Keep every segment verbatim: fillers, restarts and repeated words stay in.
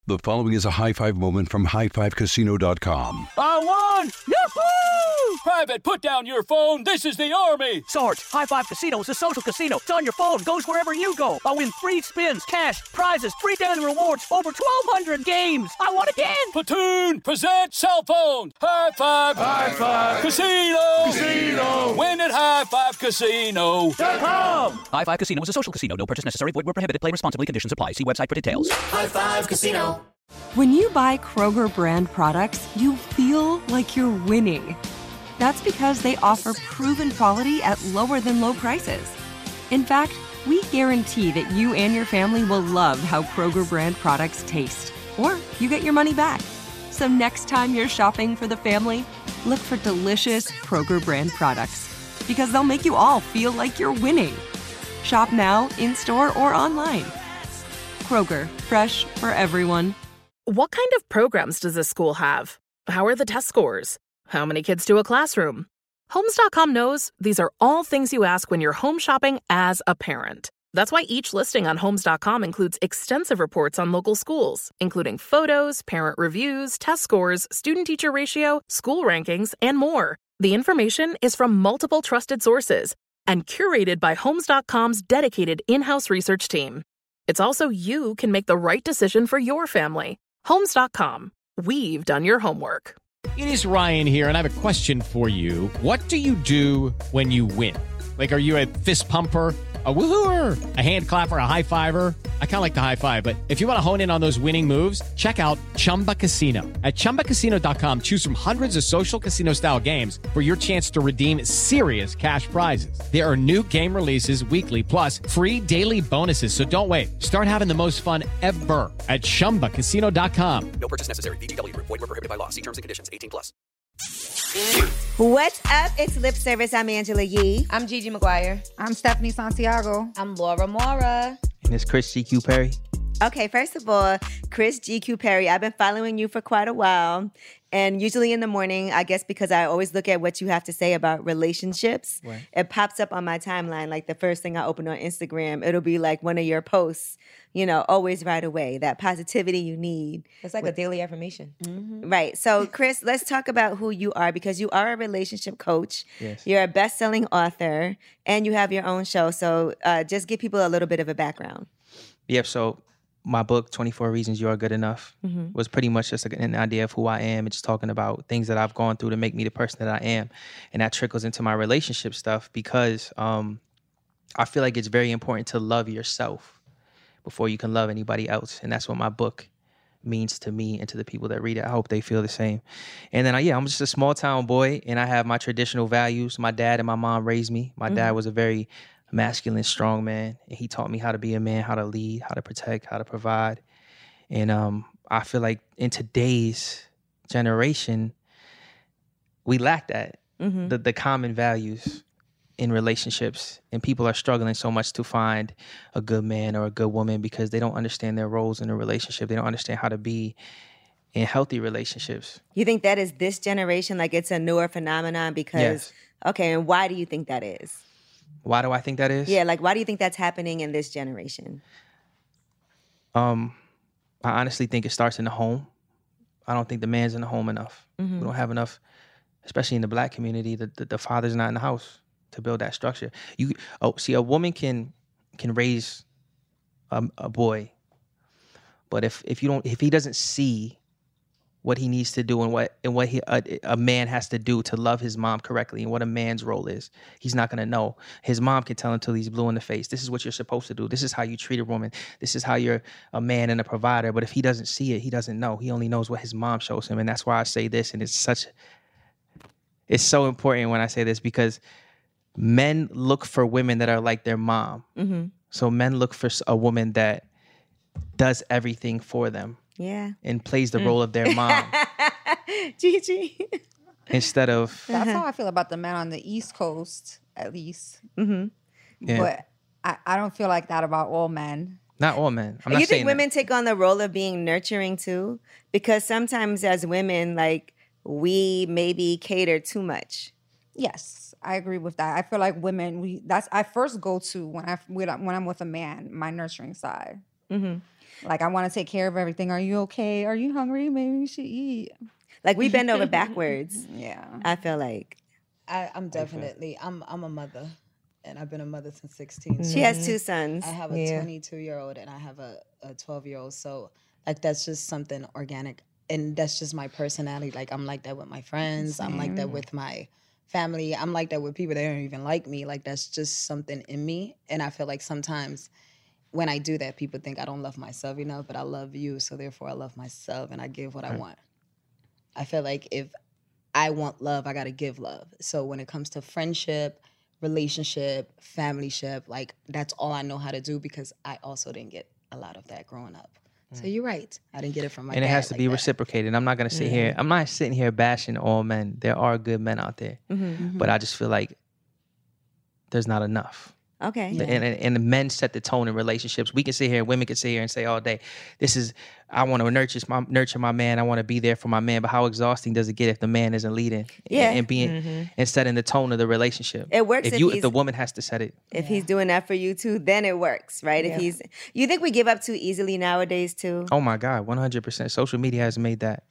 The following is a high five moment from high five casino dot com. I won! Yahoo! Private, put down your phone. This is the Army. Sarge, High Five Casino is a social casino. It's on your phone. Goes wherever you go. I win free spins, cash, prizes, free daily rewards, over twelve hundred games. I won again. Platoon, present cell phone. High Five. High Five. Casino. Casino. Win at high five casino dot com. High Five Casino is a social casino. No purchase necessary. Void where prohibited. Play responsibly. Conditions apply. See website for details. High Five Casino. When you buy Kroger brand products, you feel like you're winning. That's because they offer proven quality at lower than low prices. In fact, we guarantee that you and your family will love how Kroger brand products taste, or you get your money back. So next time you're shopping for the family, look for delicious Kroger brand products, because they'll make you all feel like you're winning. Shop now, in-store, or online. Kroger, fresh for everyone. What kind of programs does this school have? How are the test scores? How many kids do a classroom? Homes dot com knows these are all things you ask when you're home shopping as a parent. That's why each listing on Homes dot com includes extensive reports on local schools, including photos, parent reviews, test scores, student-teacher ratio, school rankings, and more. The information is from multiple trusted sources and curated by Homes dot com's dedicated in-house research team. It's also you can make the right decision for your family. Homes dot com. We've done your homework. It is Ryan here, and I have a question for you. What do you do when you win? Like, are you a fist pumper, a woohooer, a hand clapper, a high fiver? I kind of like the high five, but if you want to hone in on those winning moves, check out Chumba Casino. At chumba casino dot com, choose from hundreds of social casino-style games for your chance to redeem serious cash prizes. There are new game releases weekly, plus free daily bonuses. So don't wait. Start having the most fun ever at chumba casino dot com. No purchase necessary. V G W. Void where prohibited by law. See terms and conditions. eighteen plus. What's up? It's Lip Service. I'm Angela Yee. I'm Gigi McGuire. I'm Stephanie Santiago. I'm Laura Mora. And it's Chris G Q Perry. Okay, first of all, Chris G Q Perry, I've been following you for quite a while. And usually in the morning, I guess because I always look at what you have to say about relationships, right. It pops up on my timeline. Like the first thing I open on Instagram, it'll be like one of your posts, you know, always right away. That positivity you need. It's like with, a daily affirmation. Mm-hmm. Right. So, Chris, let's talk about who you are, because you are a relationship coach. Yes. You're a best-selling author, and you have your own show. So uh, just give people a little bit of a background. Yep. So my book, twenty-four Reasons You Are Good Enough, mm-hmm. was pretty much just an idea of who I am. It's talking about things that I've gone through to make me the person that I am. And that trickles into my relationship stuff because um, I feel like it's very important to love yourself before you can love anybody else. And that's what my book means to me and to the people that read it. I hope they feel the same. And then, yeah, I'm just a small town boy, and I have my traditional values. My dad and my mom raised me. My mm-hmm. dad was a very masculine, strong man. And he taught me how to be a man, how to lead, how to protect, how to provide. And um, I feel like in today's generation, we lack that, mm-hmm. the, the common values in relationships. And people are struggling so much to find a good man or a good woman because they don't understand their roles in a relationship. They don't understand how to be in healthy relationships. You think that is this generation, like it's a newer phenomenon because, yes. Okay, and why do you think that is? Why do I think that is? Yeah, like why do you think that's happening in this generation? Um, I honestly think it starts in the home. I don't think the man's in the home enough. Mm-hmm. We don't have enough, especially in the black community, the, the, the father's not in the house to build that structure. You oh, see, a woman can can raise a, a boy, but if if you don't, if he doesn't see what he needs to do and what and what he a, a man has to do to love his mom correctly and what a man's role is, he's not gonna know. His mom can tell him till he's blue in the face. This is what you're supposed to do. This is how you treat a woman. This is how you're a man and a provider. But if he doesn't see it, he doesn't know. He only knows what his mom shows him, and that's why I say this. And it's such, it's so important when I say this because men look for women that are like their mom. Mm-hmm. So men look for a woman that does everything for them. Yeah. And plays the mm. role of their mom. Gigi. Instead of... That's uh-huh. how I feel about the men on the East Coast, at least. Mm-hmm. Yeah. But I, I don't feel like that about all men. Not all men. I'm not you saying think women that. take on the role of being nurturing too? Because sometimes as women, like, we maybe cater too much. Yes, I agree with that. I feel like women, we that's I first go to when I when I'm with a man, my nurturing side. Mm-hmm. Like, I want to take care of everything. Are you okay? Are you hungry? Maybe we should eat. Like, we bend over backwards. Yeah. I feel like. I, I'm definitely, I'm I'm a mother. And I've been a mother since sixteen. She has two sons. I have a Yeah. twenty-two-year-old and I have a, a twelve-year-old. So, like, that's just something organic. And that's just my personality. Like, I'm like that with my friends. I'm like that Same. with my family. I'm like that with people that don't even like me. Like, that's just something in me. And I feel like sometimes when I do that, people think I don't love myself enough, but I love you. So, therefore, I love myself and I give what I want. I feel like if I want love, I got to give love. So, when it comes to friendship, relationship, familyship, like that's all I know how to do because I also didn't get a lot of that growing up. So you're right. I didn't get it from my and dad. it has to like be that. reciprocated. I'm not gonna sit Yeah. here. I'm not sitting here bashing all men. There are good men out there, Mhm. but I just feel like there's not enough. Okay. The- And, and, and the men set the tone in relationships. We can sit here, women can sit here and say all day, this is, I want to nurture my nurture my man. I want to be there for my man. But how exhausting does it get if the man isn't leading Yeah. and, and being Mhm. and setting the tone of the relationship? It works if if you if he's- the woman has to set it. If he's doing that for you too, then it works, right? Yeah. If he's, you think we give up too easily nowadays too? Oh my God, one hundred percent. Social media has made that.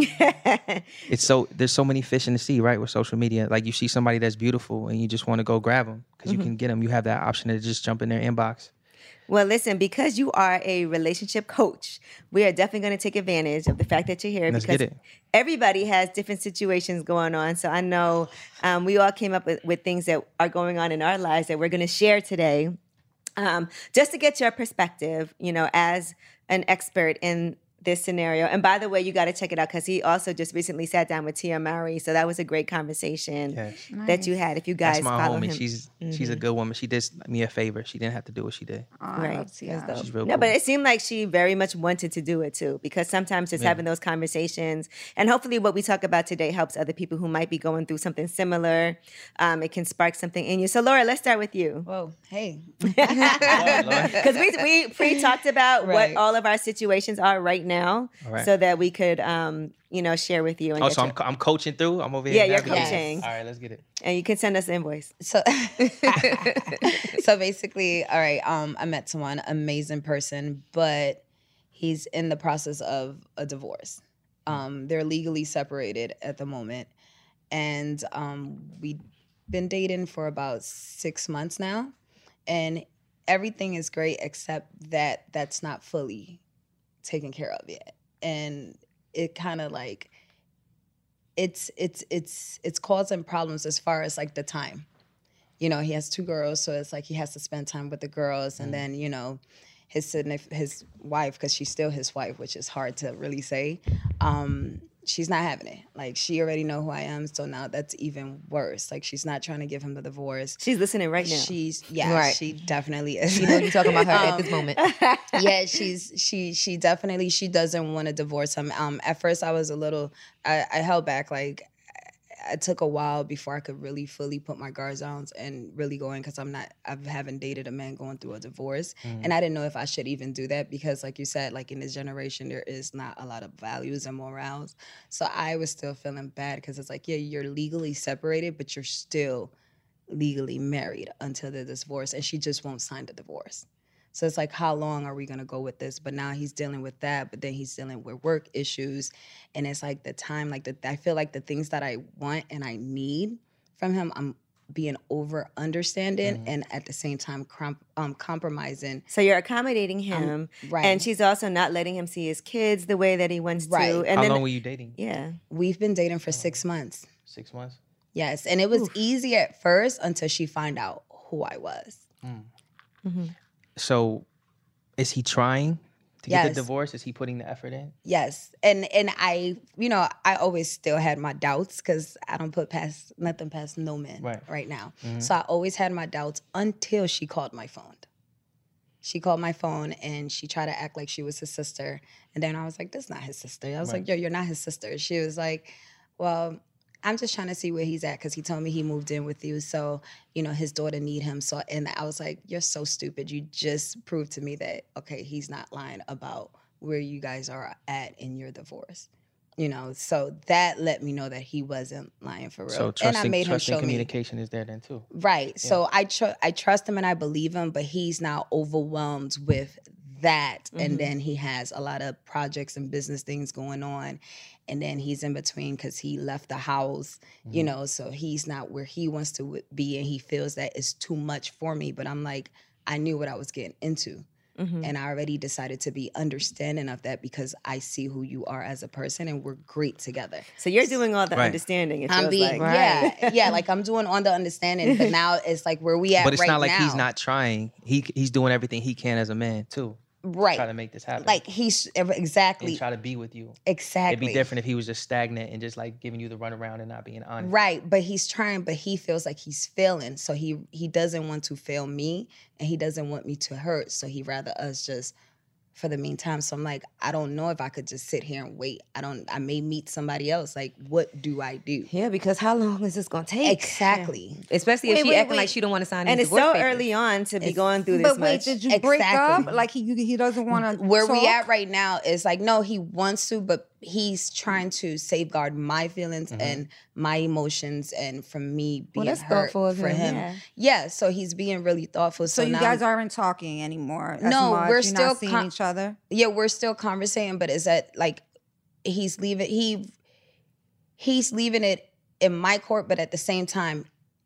It's so there's so many fish in the sea, right? With social media, like you see somebody that's beautiful and you just want to go grab them because Mhm. you can get them. You have that option to just jump in their inbox. Well, listen, because you are a relationship coach, we are definitely going to take advantage of the fact that you're here Let's because get it. everybody has different situations going on. So I know um, we all came up with, with things that are going on in our lives that we're going to share today. Um, just to get your perspective, you know, as an expert in this scenario. And by the way, you got to check it out because he also just recently sat down with Tia Mowry. So that was a great conversation Yes. that you had. If you guys That's my follow homie. him. She's she's a Mhm. good woman. She did me a favor. She didn't have to do what she did. Right. She's real No, cool. but it seemed like she very much wanted to do it too, because sometimes just Yeah. having those conversations, and hopefully what we talk about today helps other people who might be going through something similar. Um, it can spark something in you. So, Laura, let's start with you. Whoa, hey. Because we, we pre-talked about Right. what all of our situations are right now, All right. so that we could, um, you know, share with you. And Oh, get so I'm, your- co- I'm coaching through. I'm over here. Yeah, you're navigating. coaching. All right, let's get it. and you can send us an invoice. So, so basically, all right. Um, I met someone, amazing person, but he's in the process of a divorce. Um, they're legally separated at the moment, and um, we've been dating for about six months now, and everything is great except that that's not fully taken care of yet, and it kind of like it's it's it's it's causing problems as far as like the time. You know, he has two girls, so it's like he has to spend time with the girls, and then you know, his signif- his wife, because she's still his wife, which is hard to really say. Um, she's not having it. Like she already know who I am, so now that's even worse. Like she's not trying to give him the divorce. She's listening right now. She's yeah, Right. she definitely is. You know you're talking about her at Um, this moment. yeah, she's she she definitely she doesn't want to divorce him. Um, at first I was a little I, I held back. Like I took a while before I could really fully put my guards down and really go in because I'm not I haven't dated a man going through a divorce, Mhm. and I didn't know if I should even do that because, like you said, like in this generation there is not a lot of values and morals. So I was still feeling bad because it's like, yeah, you're legally separated, but you're still legally married until the divorce, and she just won't sign the divorce. So it's like, how long are we gonna go with this? But now he's dealing with that, but then he's dealing with work issues, and it's like the time, like the I feel like the things that I want and I need from him, I'm being over understanding, and at the same time, comp- um, compromising. So you're accommodating him, Um, right? and she's also not letting him see his kids the way that he wants Right. to. And How then, long were you dating? Yeah, we've been dating for six months. Six months. Yes, and it was easy at first until she found out who I was. So, is he trying to get Yes. the divorce? Is he putting the effort in? Yes, and and I, you know, I always still had my doubts because I don't put past nothing past no man Right. right now. Mhm. So I always had my doubts until she called my phone. She called my phone and she tried to act like she was his sister, and then I was like, "That's not his sister." I was Right. like, "Yo, you're not his sister." She was like, "Well, I'm just trying to see where he's at because he told me he moved in with you, so you know his daughter need him." So, and I was like, "You're so stupid. You just proved to me that okay, he's not lying about where you guys are at in your divorce." You know, so that let me know that he wasn't lying for real. So and trusting, I made him trusting show me. communication is there then too. Right. Yeah. So I tr- I trust him and I believe him, but he's now overwhelmed with that. Mm-hmm. And then he has a lot of projects and business things going on. And then he's in between because he left the house, mm-hmm. you know, so he's not where he wants to be. And he feels that it's too much for me. But I'm like, I knew what I was getting into. Mm-hmm. And I already decided to be understanding of that because I see who you are as a person and we're great together. So you're doing all the right. understanding. It I'm feels being, like. yeah, yeah, like I'm doing all the understanding, but now it's like where we at right now. But it's not like now. He's not trying. He He's doing everything he can as a man too. Right. Try to make this happen. Like he's, exactly. And try to be with you. Exactly. It'd be different if he was just stagnant and just like giving you the runaround and not being honest. Right, but he's trying, but he feels like he's failing. So he he doesn't want to fail me and he doesn't want me to hurt. So he rather us just for the meantime. So I'm like, I don't know if I could just sit here and wait. I don't, I may meet somebody else. Like, what do I do? Yeah, because how long is this going to take? Exactly. Yeah. Especially if wait, she wait, acting wait. like she don't want to sign And these it's so divorce papers. early on to be It's, going through this But wait, much. did you break Exactly. up? Like he he doesn't want to Where talk? we at right now is like, no, he wants to, but he's trying to safeguard my feelings mm-hmm. and my emotions and from me being well, that's hurt thoughtful of for him. him. Yeah. yeah, so he's being really thoughtful. So, So you now, guys aren't talking anymore as No, much? we're You're still not seeing con- each other? Yeah, we're still conversating, but is that like he's leaving he he's leaving it in my court, but at the same time,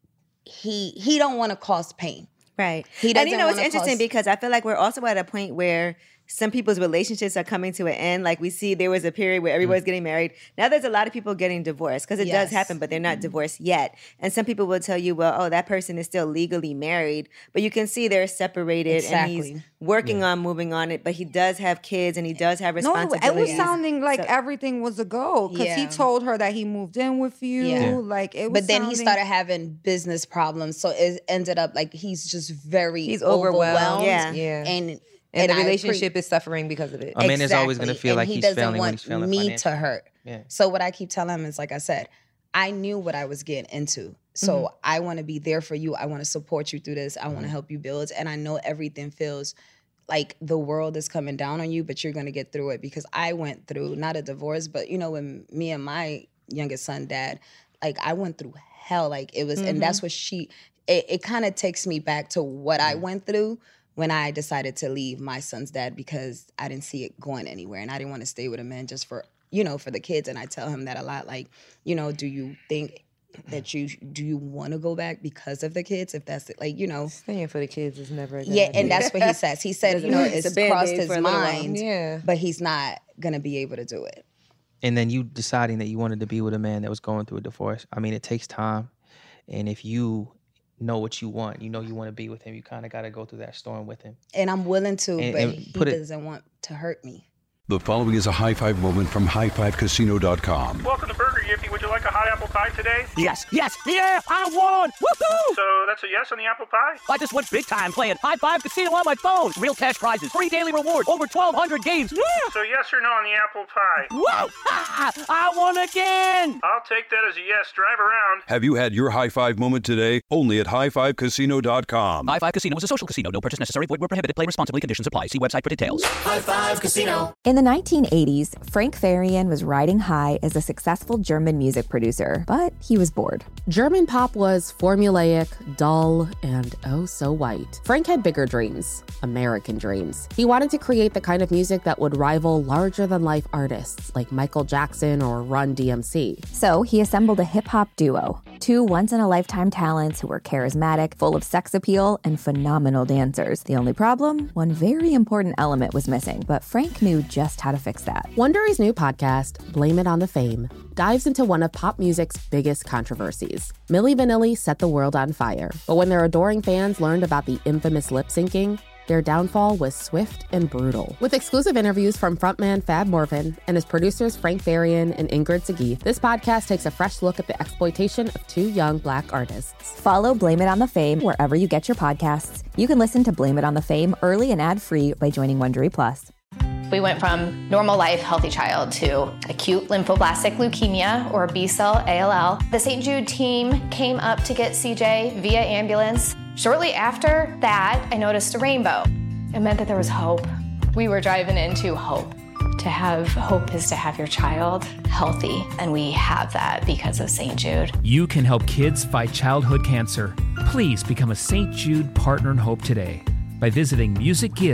he he don't want to cause pain. Right. He and you doesn't know, it's wanna interesting cause- because I feel like we're also at a point where some people's relationships are coming to an end. Like we see there was a period where everybody's getting married. Now there's a lot of people getting divorced because it Yes. does happen, but they're not divorced yet. And some people will tell you, well, oh, that person is still legally married. But you can see they're separated and he's Exactly. working on moving on it, but he does have kids and he does have No, responsibilities. it was sounding like So- everything was a go because he Yeah. told her that he moved in with you. Yeah. Like it was But then he sounding- started having business problems, so it ended up like he's just very He's overwhelmed. Yeah. Yeah. and And, the I appre- relationship is suffering because of it. A man is always going to Exactly. feel And like he he's doesn't failing when want he's failing me financially. to hurt. Yeah. So what I keep telling him is, like I said, I knew what I was getting into. So Mm-hmm. I want to be there for you. I want to support you through this. I want to help you build. And I know everything feels like the world is coming down on you, but you're going to get through it because I went through not a divorce, but you know, when me and my youngest son dad, like I went through hell. Like it was, Mm-hmm. and that's what she, it, it kind of takes me back to what I went through when I decided to leave my son's dad because I didn't see it going anywhere and I didn't want to stay with a man just for, you know, for the kids. And I tell him that a lot, like, you know, do you think that you, do you want to go back because of the kids? If that's it, like, you know. Staying for the kids is never a good Yeah, idea. and that's what he says. He said, you know, It's it's, a Band-Aid crossed his for a little while. mind, Yeah. but he's not going to be able to do it. And then you deciding that you wanted to be with a man that was going through a divorce. I mean, it takes time. And if you know what you want, you know you want to be with him, you kind of got to go through that storm with him. And I'm willing to, And- but and he put it- doesn't want to hurt me. The following is a high five moment from high five casino dot com. Welcome to Burger Yippee. Would you like a hot apple pie today? Yes, yes, yeah, I won! Woohoo! So that's a yes on the apple pie? I just went big time playing High Five Casino on my phone. Real cash prizes, free daily rewards, over twelve hundred games. Yeah! So yes or no on the apple pie? Whoa! Ah, I won again! I'll take that as a yes. Drive around. Have you had your high five moment today? Only at high five casino dot com. High Five Casino is a social casino. No purchase necessary. Void where prohibited. Play responsibly. Conditions apply. See website for details. High Five Casino. In the nineteen eighties, Frank Farian was riding high as a successful German music producer, but he was bored. German pop was formulaic, dull, and oh so white. Frank had bigger dreams, American dreams. He wanted to create the kind of music that would rival larger-than-life artists like Michael Jackson or Run D M C. So he assembled a hip-hop duo, two once-in-a-lifetime talents who were charismatic, full of sex appeal, and phenomenal dancers. The only problem? One very important element was missing, but Frank knew just how to fix that. Wondery's new podcast, Blame It on the Fame, dives into one of pop music's biggest controversies. Milli Vanilli set the world on fire, but when their adoring fans learned about the infamous lip-syncing, their downfall was swift and brutal. With exclusive interviews from frontman Fab Morvan and his producers Frank Farian and Ingrid Seguí, this podcast takes a fresh look at the exploitation of two young Black artists. Follow Blame It on the Fame wherever you get your podcasts. You can listen to Blame It on the Fame early and ad-free by joining Wondery Plus. We went from normal life, healthy child to acute lymphoblastic leukemia, or B-cell A L L. The Saint Jude team came up to get C J via ambulance. Shortly after that, I noticed a rainbow. It meant that there was hope. We were driving into hope. To have hope is to have your child healthy, and we have that because of Saint Jude. You can help kids fight childhood cancer. Please become a Saint Jude Partner in Hope today by visiting music gives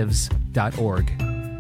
dot org.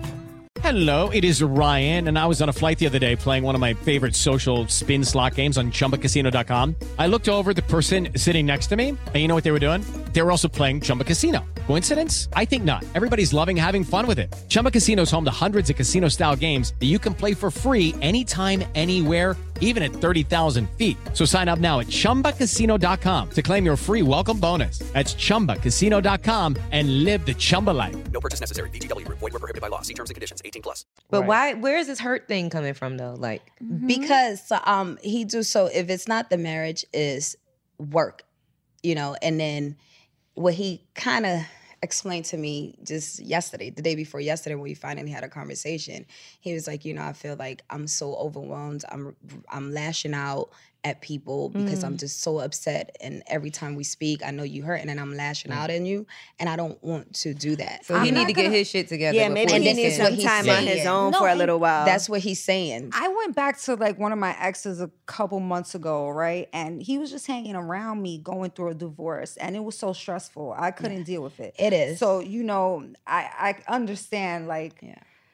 Hello, it is Ryan, and I was on a flight the other day playing one of my favorite social spin slot games on Chumba Casino dot com. I looked over at the person sitting next to me, and you know what they were doing? They were also playing Chumba Casino. Coincidence? I think not. Everybody's loving having fun with it. Chumba Casino is home to hundreds of casino-style games that you can play for free anytime, anywhere, even at thirty thousand feet. So sign up now at Chumba Casino dot com to claim your free welcome bonus. That's Chumba Casino dot com and live the Chumba life. No purchase necessary. V G W. Void were prohibited by law. See terms and conditions. eighteen plus. But why? Where is this hurt thing coming from though? Like because um he do so if it's not the marriage is work, you know, and then what he kind of explained to me just yesterday, the day before yesterday, when we finally had a conversation, he was like, you know, I feel like I'm so overwhelmed. I'm I'm lashing out at people because Mm. I'm just so upset. And every time we speak, I know you hurt, and then I'm lashing out at you, and I don't want to do that. So he need to get his shit together. Yeah, maybe before he he needs can- some time on his own for a little while. That's what he's saying. I went back to like one of my exes a couple months ago, right? And he was just hanging around me going through a divorce, and it was so stressful. I couldn't deal with it. It is. So, you know, I, I understand like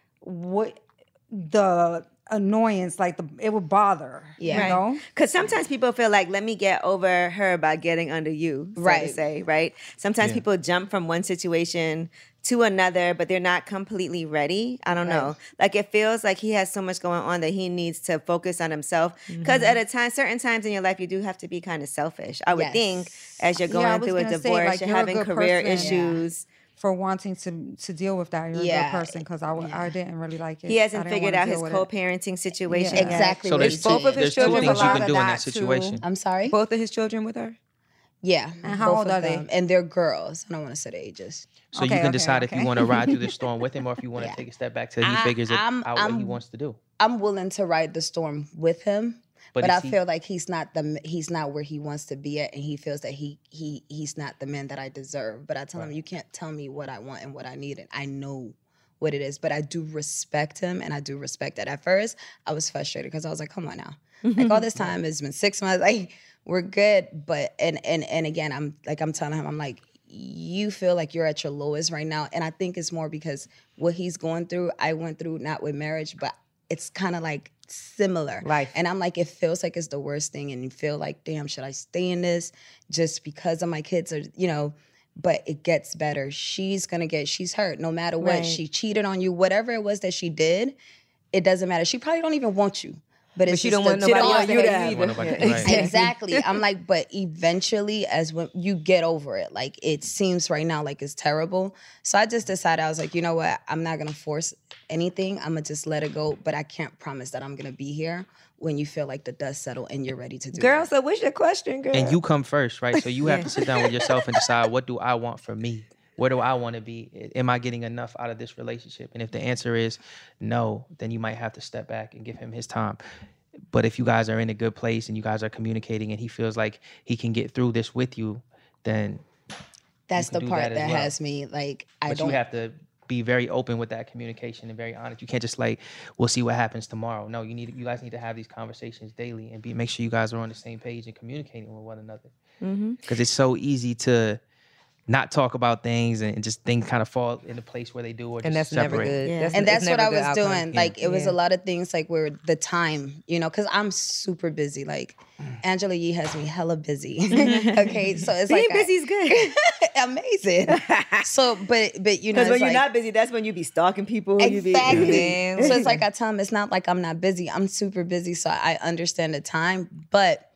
what the annoyance, like the it would bother. Yeah. You know? Because sometimes people feel like, let me get over her by getting under you, so Right. to say, right? Sometimes Yeah. people jump from one situation to another, but they're not completely ready. I don't Right. know. Like it feels like he has so much going on that he needs to focus on himself. Because Mhm. at a time, certain times in your life, you do have to be kind of selfish. I would Yes. think as you're Yeah, going I was through a gonna say, divorce, like, you're you're a having good career person. issues. For wanting to to deal with that. You're a Yeah. good person because I, w- I didn't really like it. He I hasn't didn't figured wanna out deal his with it. co-parenting situation. Yeah. yet. Exactly. So what there's he's two- Both of saying. his there's two children things you allowed can do in that that situation. too. I'm sorry? Both of his children with her? Yeah. And how both old of are they? them. And they're girls. I don't want to say the ages. So you Okay, can okay, decide if you okay. want to ride through the storm with him or if you want to take a step back till he I- figures it I'm- out what he I'm- wants to do. I'm willing to ride the storm with him, But but, is I he- feel like he's not the he's not where he wants to be at, and he feels that he he he's not the man that I deserve. But I tell him, you can't tell me what I want and what I need, and I know what it is. But I do respect him, and I do respect that. At first, I was frustrated because I was like, come on now, like all this time it's been six months, like we're good. But and and and again, I'm like I'm telling him, I'm like, you feel like you're at your lowest right now, and I think it's more because what he's going through, I went through not with marriage, but it's kind of like similar. Life. And I'm like, it feels like it's the worst thing, and you feel like, damn, should I stay in this just because of my kids, or you know? But it gets better. She's gonna get, she's hurt no matter what. Right. She cheated on you, whatever it was that she did, it doesn't matter. She probably don't even want you. But, it's she just don't want the nobody thought- else to hate you either. Nobody- right. Exactly. I'm like, but eventually, as when you get over it, like it seems right now like it's terrible. So I just decided, I was like, you know what? I'm not gonna force anything. I'm gonna just let it go. But I can't promise that I'm gonna be here when you feel like the dust settle and you're ready to do Girl, that. so what's your question, girl? And you come first, right? So you have to sit down with yourself and decide, what do I want for me? Where do I want to be? Am I getting enough out of this relationship? And if the answer is no, then you might have to step back and give him his time. But if you guys are in a good place and you guys are communicating and he feels like he can get through this with you, then That's you the can do part that that, as well. has me like, I but don't. you have to be very open with that communication and very honest. You can't just like, we'll see what happens tomorrow. No, you need you guys need to have these conversations daily and be make sure you guys are on the same page and communicating with one another. Mm-hmm. Because it's so easy to not talk about things and just things kind of fall into place where they do or just And that's separate. never good. Yeah. That's, and it's that's what never I a good was outcome. doing. Like it was Yeah. a lot of things like where the time, you know, because I'm super busy. Like Angela Yee has me hella busy. Okay, so it's Being like busy is good. I, amazing. So, but but you know, Because when it's you're like, not busy, that's when you be stalking people. You be, exactly. Man. So it's like I tell him, it's not like I'm not busy. I'm super busy, so I understand the time, but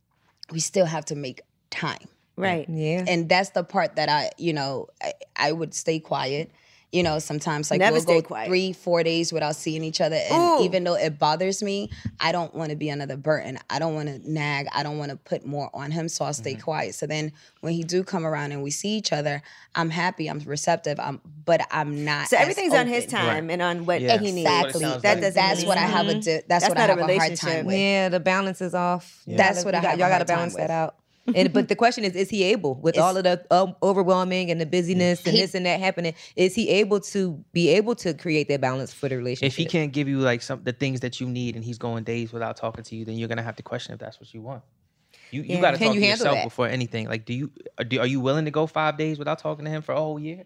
we still have to make time. Right. Yeah. And that's the part that I, you know, I, I would stay quiet. You know, sometimes like Never we'll stay go quiet. three, four days without seeing each other. And Ooh. even though it bothers me, I don't want to be another burden. I don't want to nag. I don't want to put more on him. So I'll stay quiet. So then when he do come around and we see each other, I'm happy, I'm receptive, I'm, but I'm not. So as everything's on his open. time and on what Yeah. he needs. Exactly. That's what it sounds That like. doesn't That's mean- what I have a. Di- that's, That's what not I a have a hard relationship. time with. Yeah, the balance is off. You That's gotta- what I you got- have a Y'all got to hard time balance with. that out. And but the question is, is he able with It's- all of the um, overwhelming and the busyness and He- this and that happening? Is he able to be able to create that balance for the relationship? If he can't give you like some the things that you need and he's going days without talking to you, then you're gonna have to question if that's what you want. You you Yeah. got to Can talk you to handle yourself that? before anything. Like, do you are, do, are you willing to go five days without talking to him for a whole year?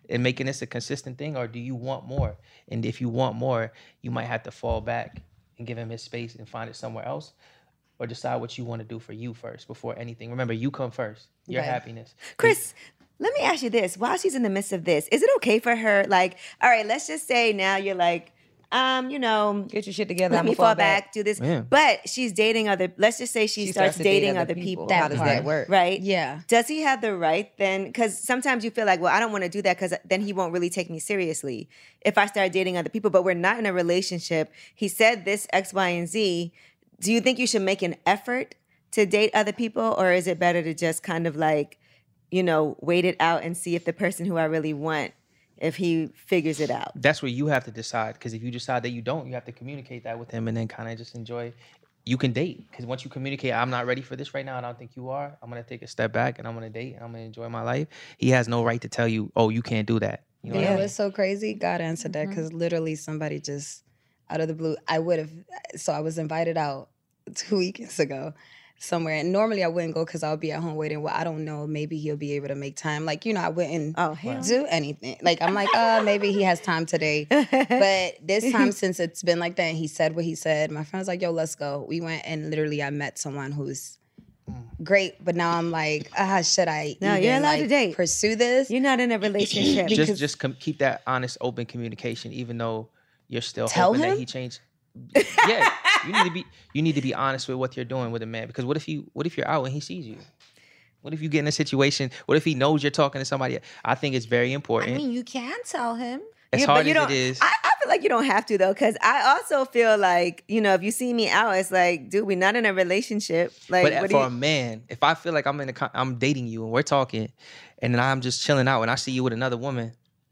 and making this a consistent thing, or do you want more? And if you want more, you might have to fall back and give him his space and find it somewhere else, or decide what you want to do for you first before anything. Remember, you come first. Your Okay. happiness. Chris, let me ask you this. While she's in the midst of this, is it okay for her, like, all right, let's just say now you're like, um, you know, get your shit together. Let I'ma me fall fall back. back, do this. Yeah. But she's dating other, let's just say she, She starts, starts to date dating other other people. people. How does that work? Right? Yeah. Does he have the right then? Because sometimes you feel like, well, I don't want to do that because then he won't really take me seriously if I start dating other people. But we're not in a relationship. He said this X, Y, and Z. Do you think you should make an effort to date other people, or is it better to just kind of like, you know, wait it out and see if the person who I really want, if he figures it out? That's where you have to decide. Because if you decide that you don't, you have to communicate that with him and then kind of just enjoy. You can date. Because once you communicate, I'm not ready for this right now, and I don't think you are. I'm going to take a step back and I'm going to date and I'm going to enjoy my life. He has no right to tell you, oh, you can't do that. You know You what I know mean? what's so crazy? God answered that because literally somebody just out of the blue, I would have. So I was invited out two weekends ago somewhere, and normally I wouldn't go because I would be at home waiting. Well, I don't know. Maybe he'll be able to make time. Like, you know, I wouldn't oh, do anything. Like, I'm like, uh, maybe he has time today. But this time, since it's been like that, and he said what he said, my friend was like, yo, let's go. We went, and literally I met someone who's great, but now I'm like, ah, should I No, even, you're allowed like, to date. pursue this? You're not in a relationship. Just just com- keep that honest, open communication, even though you're still Tell hoping him? that he changed. Yeah, you need to be you need to be honest with what you're doing with a man. Because what if you what if you're out and he sees you? What if you get in a situation? What if he knows you're talking to somebody? I think it's very I important. mean, you can tell him. as Yeah, but hard you as don't- it is. I, I feel like you don't have to though, because I also feel like, you know, if you see me out, it's like, dude, we're not in a relationship. Like, but what do for you? a man, if I feel like I'm in a, con- I'm dating you and we're talking, and then I'm just chilling out and I see you with another woman,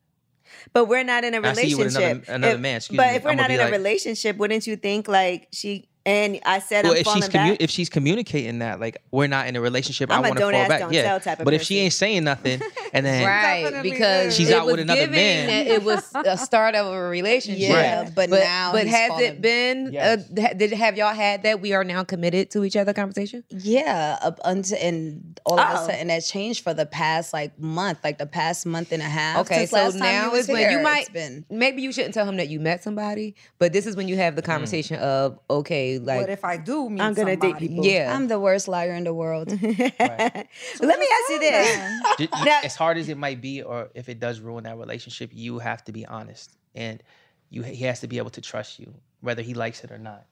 But we're not in a I see you with relationship. another- another If- man, excuse but me, if we're I'ma not be in like- a relationship, wouldn't you think like she? And I said well, I'm if falling she's commu- back. if she's communicating that, like we're not in a relationship, I'm I a want to don't fall ask, back. don't Yeah, tell type of but if she ain't saying nothing, and then Right, because she's it out with was another giving man. that it was a start of a relationship. Yeah, Right. but now but he's has fallen- it been? Yes. Uh, ha- did have y'all had that we are now committed to each other conversation? Yeah, up until and all of Oh. a sudden that changed for the past like month, like the past month and a half. Okay, since so last time now he was is when here. you It's might been maybe you shouldn't tell him that you met somebody, but this is when you have the conversation of okay, like What if I do meet I'm gonna date somebody? people. yeah, I'm the worst liar in the world. Let me ask you this. Ju- you- Now- as hard as it might be, or if it does ruin that relationship, you have to be honest, and you he has to be able to trust you, whether he likes it or not.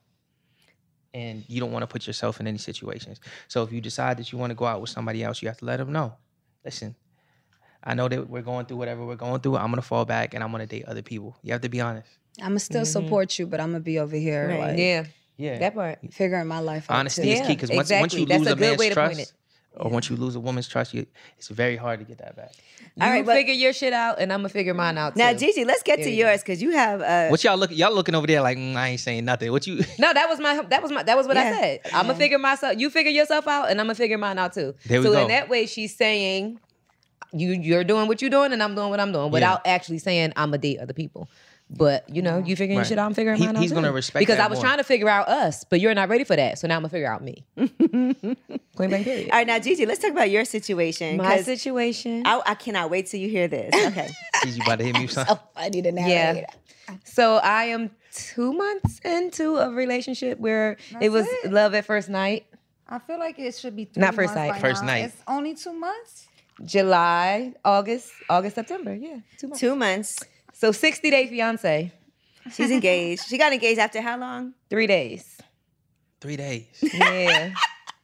And you don't want to put yourself in any situations. So if you decide that you want to go out with somebody else, you have to let him know. Listen, I know that we're going through whatever we're going through. I'm gonna fall back, and I'm gonna date other people. You have to be honest. I'ma still support you, but I'm gonna be over here Right. like yeah, Yeah, that part. figuring my life out. honesty too. is Yeah, key because once, once exactly. you That's lose a a, good man's way to point trust, it. or once you lose a woman's trust, you, it's very hard to get that back. You All right, but- figure your shit out, and I'm gonna figure mine out. Now, too. Gigi, let's get There to you go. yours because you have uh, What y'all look? Y'all looking over there like mm, I ain't saying nothing. What you? No, that was my that was my that was what Yeah. I said. I'm gonna figure myself. You figure yourself out, and I'm gonna figure mine out too. There we so go. in that way, she's saying you you're doing what you're doing, and I'm doing what I'm doing, without actually saying I'm gonna date other people. But you know, you figuring Right. shit out, I'm figuring He- mine out he's too. gonna respect because that I was more. trying to figure out us, but you're not ready for that. So now I'm gonna figure out me. Point blank period. all right, now Gigi, let's talk about your situation. My 'cause situation. I, I cannot wait till you hear this. Okay. Is you about to hit me, son? I need to narrate. Yeah. So I am two months into a relationship where That's it was it? love at first night. I feel like it should be three Not first months night. by First now. night. It's only two months. July, August, August, September. Yeah, two months. Two months. So sixty day fiance, She's engaged. She got engaged after how long? three days. Three days. Yeah.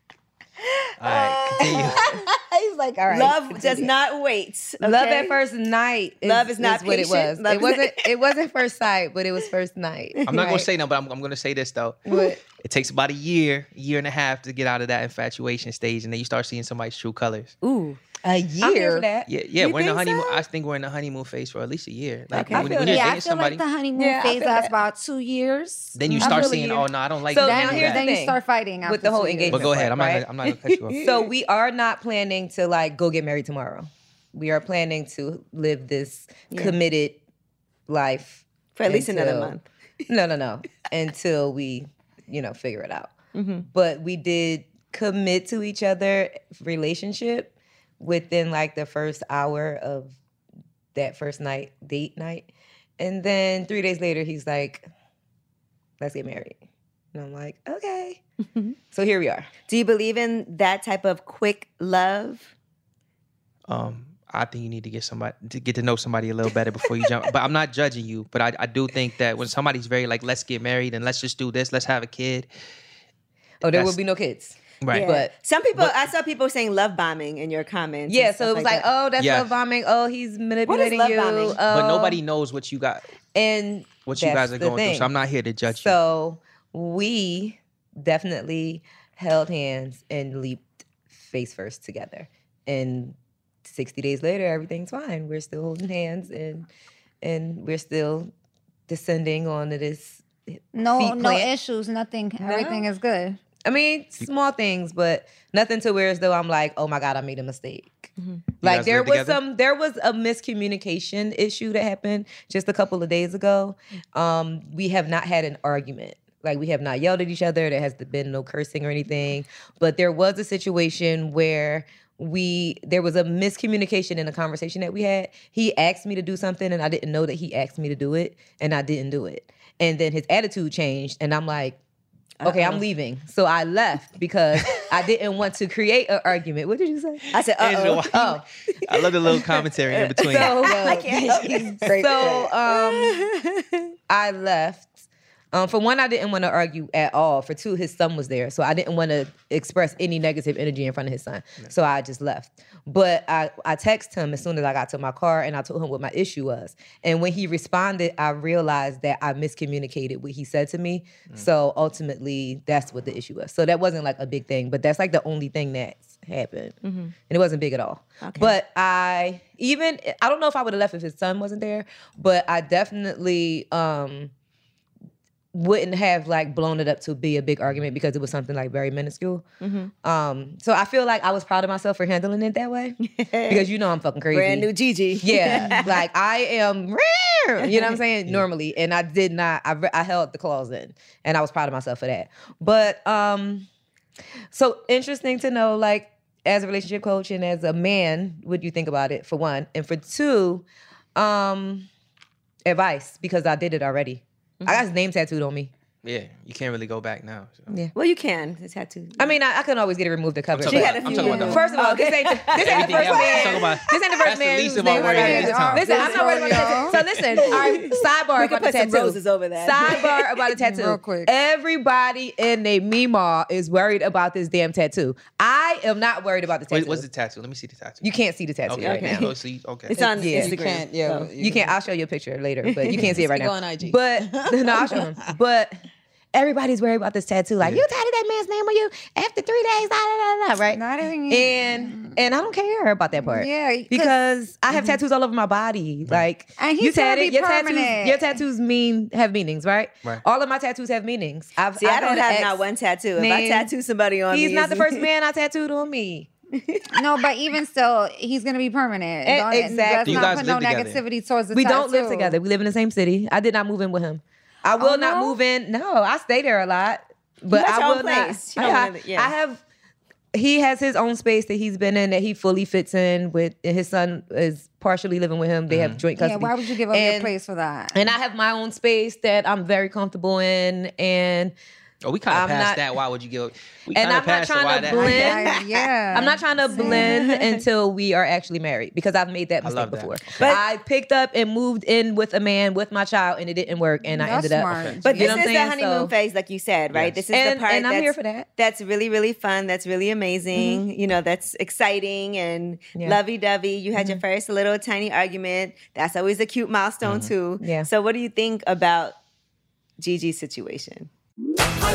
All right, continue. He's like, all right. Love does not wait. Love okay? at first night. Is, Love is not what it patient. was. Love it is- wasn't. It wasn't first sight, but it was first night. I'm not gonna Right? say no, but I'm, I'm gonna say this though. What? It takes about a year, year and a half to get out of that infatuation stage, and then you start seeing somebody's true colors. Ooh. A I'm here year. for that. Yeah, yeah. You we're in the think honeymoon. so? I think we're in the honeymoon phase for at least a year. Like Okay. when, I feel when you're that. Yeah, I dating feel somebody, like the honeymoon Yeah, I phase feel lasts that. about two years. then you I start feel seeing, you. oh no, I don't like So that. now do here's that. the then you thing. start fighting after With the whole two years. engagement. But go ahead. I'm not. Right? Gonna, I'm not gonna cut you off. So we are not planning to like go get married tomorrow. We are planning to live this committed life For at least another until- month. No, no, no. Until we, you know, figure it out. Mm-hmm. But we did commit to each other relationship within like the first hour of that first night, date night. And then three days later, he's like, let's get married. And I'm like, okay. So here we are. Do you believe in that type of quick love? Um, I think you need to get somebody to get to know somebody a little better before you jump. But I'm not judging you. But I, I do think that when somebody's very like, let's get married and let's just do this, let's have a kid. Oh, there will be no kids. Right. Yeah. But some people, but- I saw people saying love bombing in your comments. Yeah, and so stuff it was like, that. oh, that's Yeah. love bombing. Oh, he's manipulating love you. bombing? But Oh. nobody knows what you got, And what you that's guys are the going thing. through. So I'm not here to judge you. So we definitely held hands and leaped face first together. And sixty days later, everything's fine. We're still holding hands and and we're still descending onto this No, feet no plant. issues, nothing. Everything is good. I mean, small things, but nothing to where as though I'm like, oh my God, I made a mistake. Like guys there live was together? some, there was a miscommunication issue that happened just a couple of days ago. Um, we have not had an argument. Like we have not yelled at each other. There has been no cursing or anything. But there was a situation where we there was a miscommunication in a conversation that we had. He asked me to do something and I didn't know that he asked me to do it, and I didn't do it. And then his attitude changed, and I'm like, okay, Uh-oh. I'm leaving. So I left because I didn't want to create an argument. What did you say? I said, Angela, uh-oh. why you- I love the little commentary in between. So, I can't help it. so um, I left. Um, for one, I didn't want to argue at all. For two, his son was there. So I didn't want to express any negative energy in front of his son. So I just left. But I, I texted him as soon as I got to my car and I told him what my issue was. And when he responded, I realized that I miscommunicated what he said to me. So ultimately, that's what the issue was. So that wasn't like a big thing, but that's like the only thing that's happened. And it wasn't big at all. Okay. But I even, I don't know if I would have left if his son wasn't there, but I definitely... Um, wouldn't have like blown it up to be a big argument because it was something like very minuscule. Mm-hmm. Um, so I feel like I was proud of myself for handling it that way because you know I'm fucking crazy. Brand new Gigi. Yeah, like I am, you know what I'm saying, normally, and I did not. I, I held the claws in, and I was proud of myself for that. But um, so interesting to know, like as a relationship coach and as a man, what do you think about it? For one, and for two, um, advice because I did it already. I got his name tattooed on me. Yeah, you can't really go back now. So. Yeah. Well, you can. It's tattooed. I mean, I, I can always get it removed to cover I'm it. talking but- about- I'm talking about the- First of all, Okay. this ain't the, this ain't the Everything first else. man. Talk about- this ain't the first that's the man. least whose of our name I worries got at this tattooed. time. Listen, I'm not worried about the tattoo. So listen, all right, sidebar We about could the put some tattoo. roses over that. Sidebar about the tattoo. Real quick. Everybody in a Meemaw is worried about this damn tattoo. I am not worried about the tattoo. Wait, what's the tattoo? Let me see the tattoo. You can't see the tattoo Okay, right okay. now. Oh, see, okay. It's on Yeah. Instagram. You can't, yeah. So. You can't. I'll show you a picture later, but you can't see it right Go now. on I G. But no, I'll show him. But everybody's worried about this tattoo. Like, you tatted that man's name on you after three days, da, da, da, da, right? Not even. And and I don't care about that part. Yeah, 'cause- Because I have tattoos all over my body. Like And he's you gonna tatted, be your tattoos, permanent. your tattoos mean have meanings, right? Right. All of my tattoos have meanings. I've, See, I I've don't had an have ex- not one tattoo. If I man, tattoo somebody on me, He's not the it's- first man I tattooed on me. No, but even still, he's gonna be permanent. Eh, Don't- exactly. Let's You not guys put no live together? negativity towards the We don't live tattoo. together. We live in the same city. I did not move in with him. I will Oh, not no? move in. No, I stay there a lot. But got I your will own not. place. You I, don't I- live- yeah. I have. He has his own space that he's been in that he fully fits in with. And his son is partially living with him. They have joint Yeah, custody. why would you give up your And- place for that? And I have my own space that I'm very comfortable in, and Oh, we kind of I'm passed not- that. Why would you give? We and kinda I'm not passed the why trying to that- blend. I- yeah. I'm not trying to blend until we are actually married because I've made that I mistake love that. before. Okay. But- I picked up and moved in with a man with my child, and it didn't work, and I That's ended up. smart. Okay. But You this know what is I'm the saying? honeymoon So- phase, like you said, right? Yes. This is And- the part and I'm that's, here for that. that's really, really fun. That's really amazing. Mm-hmm. You know, that's exciting and Yeah. lovey-dovey. You had your first little tiny argument. That's always a cute milestone too. Yeah. So what do you think about Gigi's situation? High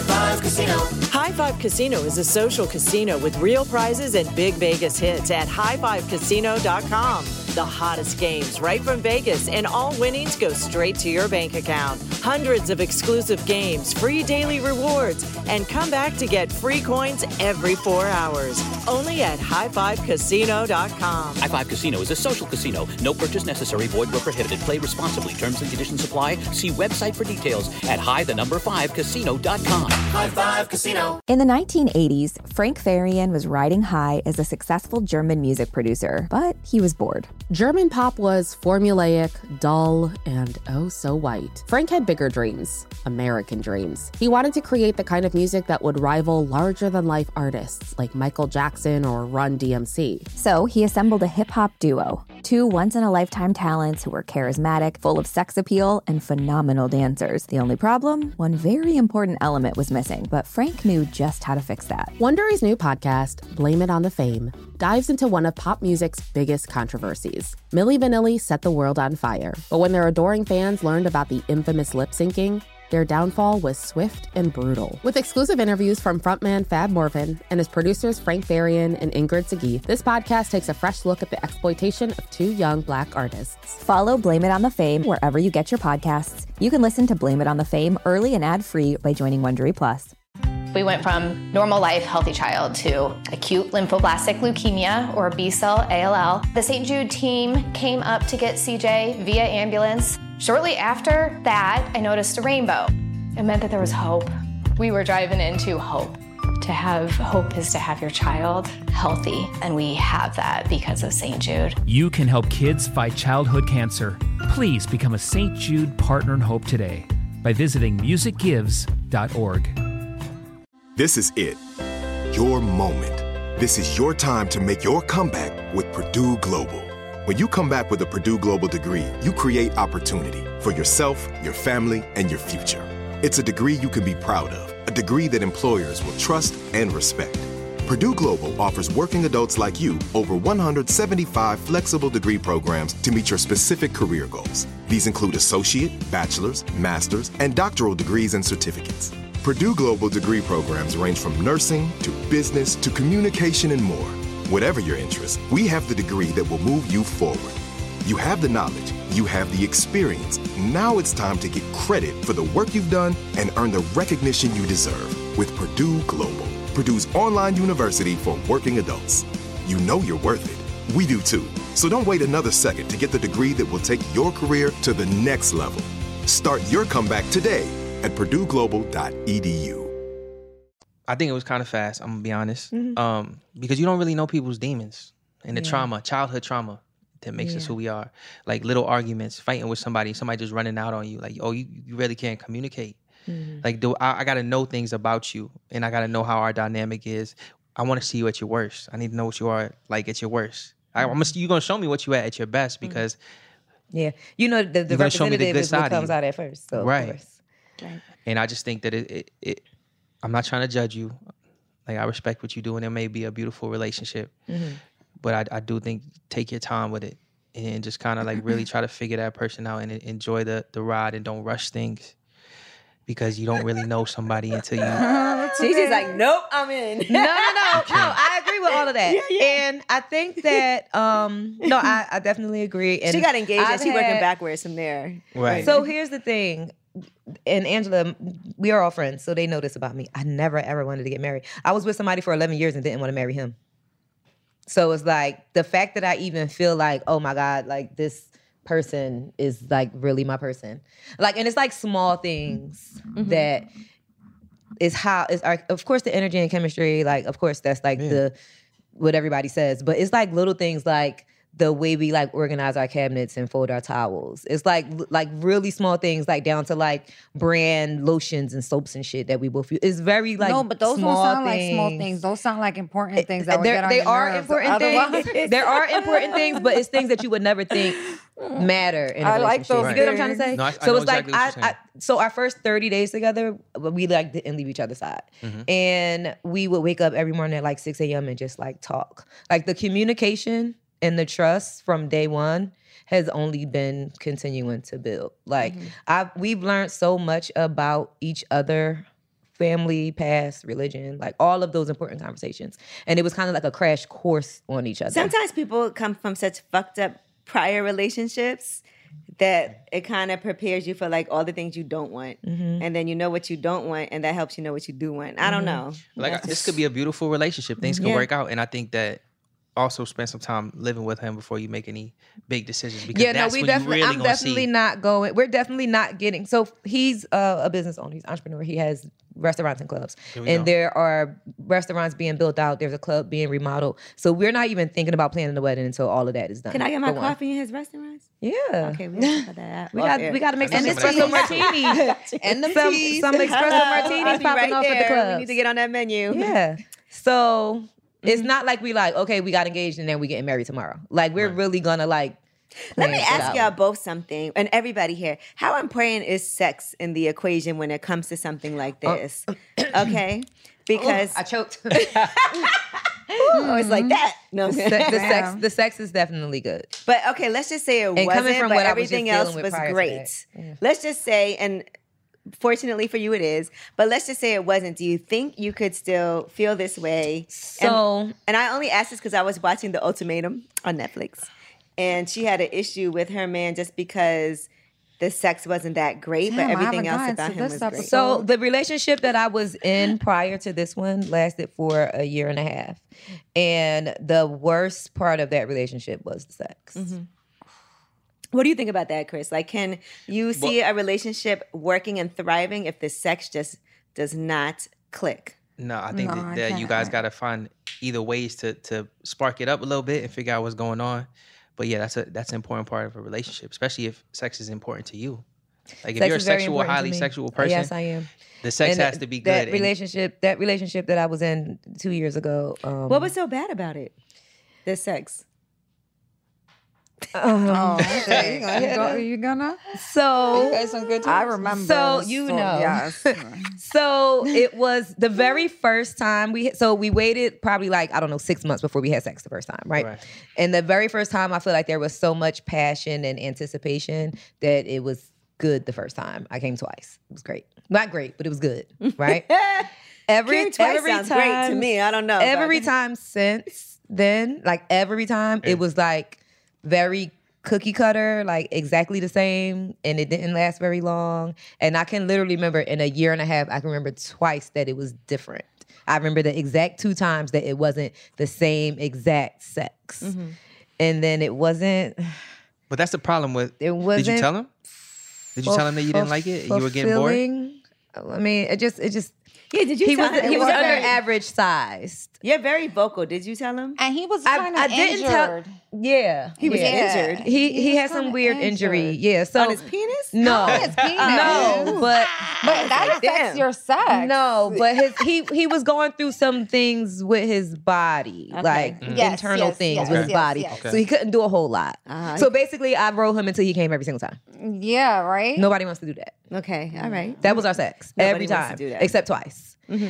Five Casino is a social casino with real prizes and big Vegas hits at high five casino dot com. The hottest games right from Vegas, and all winnings go straight to your bank account. Hundreds of exclusive games, free daily rewards, and come back to get free coins every four hours. Only at high five casino dot com. High Five Casino is a social casino. No purchase necessary. Void where prohibited. Play responsibly. Terms and conditions apply. See website for details at high the number five casino dot com. High Five Casino. In the nineteen eighties, Frank Farian was riding high as a successful German music producer, but he was bored. German pop was formulaic, dull, and oh so white. Frank had bigger dreams, American dreams. He wanted to create the kind of music that would rival larger-than-life artists like Michael Jackson or Run D M C. So he assembled a hip-hop duo, two once-in-a-lifetime talents who were charismatic, full of sex appeal, and phenomenal dancers. The only problem? One very important element was missing, but Frank knew just how to fix that. Wondery's new podcast, Blame It on the Fame, dives into one of pop music's biggest controversies. Milli Vanilli set the world on fire, but when their adoring fans learned about the infamous lip syncing, their downfall was swift and brutal. With exclusive interviews from frontman Fab Morvan and his producers Frank Farian and Ingrid Seguí, this podcast takes a fresh look at the exploitation of two young Black artists. Follow Blame It on the Fame wherever you get your podcasts. You can listen to Blame It on the Fame early and ad-free by joining Wondery Plus. We went from normal life, healthy child to acute lymphoblastic leukemia or B-cell A L L. The Saint Jude team came up to get C J via ambulance. Shortly after that, I noticed a rainbow. It meant that there was hope. We were driving into hope. To have hope is to have your child healthy, and we have that because of Saint Jude. You can help kids fight childhood cancer. Please become a Saint Jude Partner in Hope today by visiting music gives dot org. This is it. Your moment. This is your time to make your comeback with Purdue Global. When you come back with a Purdue Global degree, you create opportunity for yourself, your family, and your future. It's a degree you can be proud of, a degree that employers will trust and respect. Purdue Global offers working adults like you over one hundred seventy-five flexible degree programs to meet your specific career goals. These include associate, bachelor's, master's, and doctoral degrees and certificates. Purdue Global degree programs range from nursing to business to communication and more. Whatever your interest, we have the degree that will move you forward. You have the knowledge, you have the experience. Now it's time to get credit for the work you've done and earn the recognition you deserve with Purdue Global, Purdue's online university for working adults. You know you're worth it. We do too. So don't wait another second to get the degree that will take your career to the next level. Start your comeback today at purdue global dot e d u. I think it was kind of fast, I'm gonna be honest. Mhm. Um, because you don't really know people's demons and the Yeah. trauma, childhood trauma that makes us Yeah. who we are. Like little arguments, fighting with somebody, somebody just running out on you. Like, oh, you, you really can't communicate. Mhm. Like, do I, I gotta know things about you and I gotta know how our dynamic is. I wanna see you at your worst. I need to know what you are like at your worst. I, I'm gonna, you're gonna show me what you at at your best because Yeah, you know, the, the You're gonna show me the representative good is what side of comes you. out at first. So, of Right. course. Right. And I just think that it, it, it, I'm not trying to judge you. Like, I respect what you do, and it may be a beautiful relationship. Mhm. But I, I do think take your time with it and just kind of like really try to figure that person out and en- enjoy the, the ride and don't rush things because you don't really know somebody until you. She's just like, nope, I'm in. no, no, no, no. I agree with all of that, Yeah, yeah. and I think that um, no, I, I definitely agree. And she got engaged I've and she working had- backwards from there. Right. So here's the thing. And Angela, we are all friends, so they know this about me. I never ever wanted to get married. I was with somebody for eleven years and didn't want to marry him. So it's like the fact that I even feel like, oh my God, like this person is like really my person. Like, and it's like small things that is how is our, of course the energy and chemistry, like of course that's like the what everybody says, but it's like little things like the way we like organize our cabinets and fold our towels. It's like like really small things, like down to like brand lotions and soaps and shit that we both use. It's very like no, but those don't small sound things. like small things. Those sound like important things that would They're- get on they your are nerves. important Otherwise- things. There are important things, but it's things that you would never think matter in a I like relationship. those You get what I'm trying to say? No, I- I so know it's exactly like what you're I, I so our first thirty days together, we like didn't leave each other's side. Mhm. And we would wake up every morning at like six a.m. and just like talk. Like the communication and the trust from day one has only been continuing to build. Like I we've learned so much about each other, family, past, religion, like all of those important conversations. And it was kind of like a crash course on each other. Sometimes people come from such fucked up prior relationships that it kind of prepares you for like all the things you don't want. And then you know what you don't want and that helps you know what you do want. I don't know. Like That's this just- could be a beautiful relationship. Things can Yeah. work out, and I think that also spend some time living with him before you make any big decisions. Because Yeah, no, that's we when definitely. you really I'm gonna definitely see. not going. We're definitely not getting. So he's uh, a business owner. He's an entrepreneur. He has restaurants and clubs, Here we and go. there are restaurants being built out. There's a club being remodeled. So we're not even thinking about planning the wedding until all of that is done. Can I get my For one. coffee in his restaurants? Yeah. Okay, we got to talk about that. We off got air. we got to make some And the espresso teas. martinis And the some, teas. some espresso I'll martinis be popping right off at the there. club. We need to get on that menu. Yeah. So it's not like we like, okay, we got engaged and then we getting married tomorrow. Like we're really gonna like. Let me plan shit ask out. y'all both something, and everybody here. How important is sex in the equation when it comes to something like this? Okay, because I choked. oh, it's like that. No, the, se- the sex, the sex is definitely good. But okay, let's just say it And coming wasn't, from but what I was just everything dealing else with was prior to great. that. Yeah. Let's just say, and fortunately for you, it is. But let's just say it wasn't. Do you think you could still feel this way? So, and, and I only asked this because I was watching The Ultimatum on Netflix, and she had an issue with her man just because the sex wasn't that great, Damn, but I everything haven't else gotten about to him this was great. episode. So the relationship that I was in prior to this one lasted for a year and a half. And the worst part of that relationship was the sex. Mm-hmm. What do you think about that, Chris? Like, can you see a relationship working and thriving if the sex just does not click? No, I think No, that, I that you can't. guys got to find either ways to to spark it up a little bit and figure out what's going on. But yeah, that's a that's an important part of a relationship, especially if sex is important to you. Like if Sex you're a is very sexual, important to highly me. sexual Oh, person, yes, I am. the sex And has to be good. That and- relationship, that relationship that I was in two years ago. Um, What was so bad about it? The sex. Um, Oh, shit. You gonna, you go- you gonna? So You guys some good I times? remember. So you so- know. Yes. So it was the very first time we so we waited probably like I don't know six months before we had sex the first time, right? Right. And the very first time I feel like there was so much passion and anticipation that it was good the first time. I came twice. It was great. Not great, but it was good, right? Every Came twice every sounds time, great to me. I don't know. Every but- time since then, like every time, it was like very cookie cutter, like exactly the same, and it didn't last very long. And I can literally remember in a year and a half, I can remember twice that it was different. I remember the exact two times that it wasn't the same exact sex. Mm-hmm. And then it wasn't. But that's the problem with. It wasn't. Did you tell him? Did you tell him that you didn't like it? You were getting bored. fulfilling. I mean, it just, it just. Yeah, did you He tell was, him? he was You're under very- average sized. You're very vocal. Did you tell him? And he was I- kind I of didn't injured. tell- Yeah, He was yeah. injured. He he, was had some kinda weird injury. injured. Yeah, so On his penis? no, On his penis. no, but But that affects Damn. your sex. no, but his he he was going through some things with his body, like Yes, internal yes, things yes, with his yes, body. yes. So he couldn't do a whole lot. Uh-huh. So basically, I rode him until he came every single time. Yeah, right? Nobody wants to do that. Okay, all right. That was our sex Nobody every wants to time, do that. except twice.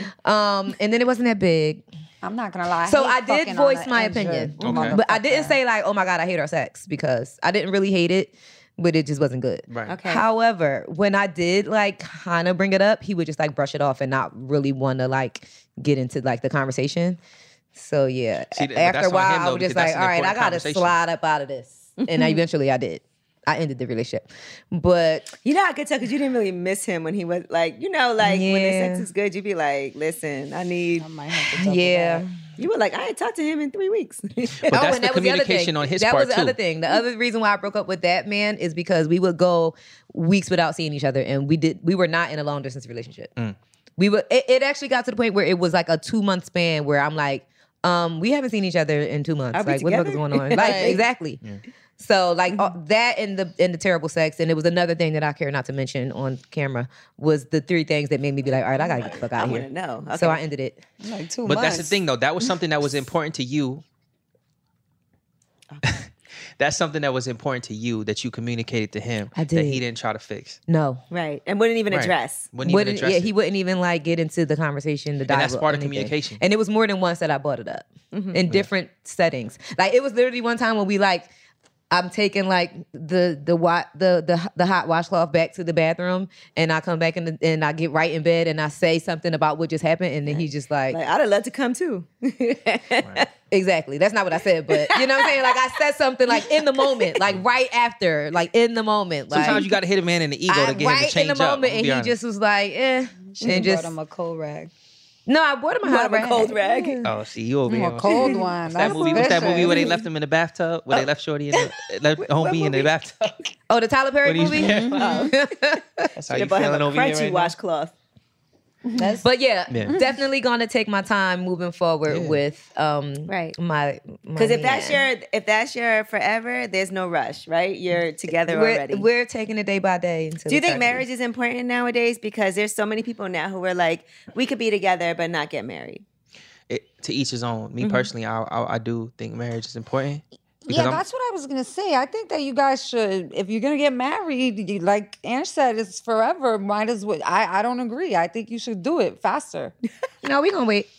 Um, and then it wasn't that big. I'm not gonna lie. So hate I did fucking on voice an my injured opinion, Okay. but I didn't motherfucker. say like, "Oh my god, I hate our sex," because I didn't really hate it, but it just wasn't good. Right. Okay. However, when I did like kind of bring it up, he would just like brush it off and not really want to like get into like the conversation. So yeah, See, but after that's a on while, him, I though, was just because like, that's an "All right, I important gotta conversation. slide up out of this," and I eventually I did. I ended the relationship, but You know, I could tell because you didn't really miss him when he was like, you know, like when the Yeah. sex is good, you'd be like, listen, I need. I might have to double yeah. back. You were like, I ain't talked to him in three weeks. But Oh, that's and the that was the other communication thing. on his that part was the too. other thing. The other reason why I broke up with that man is because we would go weeks without seeing each other, and we did. We were not in a long distance relationship. Mm. We were. It, it actually got to the point where it was like a two month span where I'm like, um, we haven't seen each other in two months. Are we Like, what the fuck is together? going on? Like, Right. exactly. So like uh, that and the and the terrible sex, and it was another thing that I care not to mention on camera was the three things that made me be like, all right, I gotta get the fuck out I of want here. to know. Okay. So I ended it. Like two But months. that's the thing, though. That was something that was important to you. That's something that was important to you that you communicated to him I that did. he didn't try to fix. No. Right. And wouldn't even Right. address. Wouldn't even Wouldn't- address yeah, it. he wouldn't even like get into the conversation, the And dialogue. that's part of anything. communication. And it was more than once that I brought it up in different settings. Like it was literally one time when we like, I'm taking like the the wa- the the the hot washcloth back to the bathroom, and I come back in the, and I get right in bed and I say something about what just happened, and then he just like, Like, I'd have loved to come too. exactly. That's not what I said, but you know what I'm saying? Like I said something like in the moment, like right after, like in the moment. Like, Sometimes you got to hit a man in the ego I- to get him right to change in the up. moment, I'll and be he honest. just was like, eh, She and brought just him a cold rag. No, I bought him a Bought hot him a rag. cold rag. Oh, see, you over Mm, here. a cold one. What's that That's movie? What's that movie where they vicious. left him in the bathtub? Where they left Shorty in the left homie in the bathtub? Oh, the Tyler Perry What do you movie? think? Mhm. That's how They you bought him feeling a over here crunchy right now? washcloth. But yeah, Yeah. definitely gonna take my time moving forward Yeah. with um Right. my Because if that's man. your if that's your forever, there's no rush, right? You're together we're, already. we're taking it day by day. Until Do you we think start marriage is important nowadays? Because there's so many people now who are like, we could be together but not get married. It, to each his own. Me Mhm. personally, I, I I do think marriage is important. Because Yeah, I'm- that's what I was gonna say. I think that you guys should, if you're gonna get married, you, like Ange said, it's forever. Might as well. I, I don't agree. I think you should do it faster. No, we gonna wait.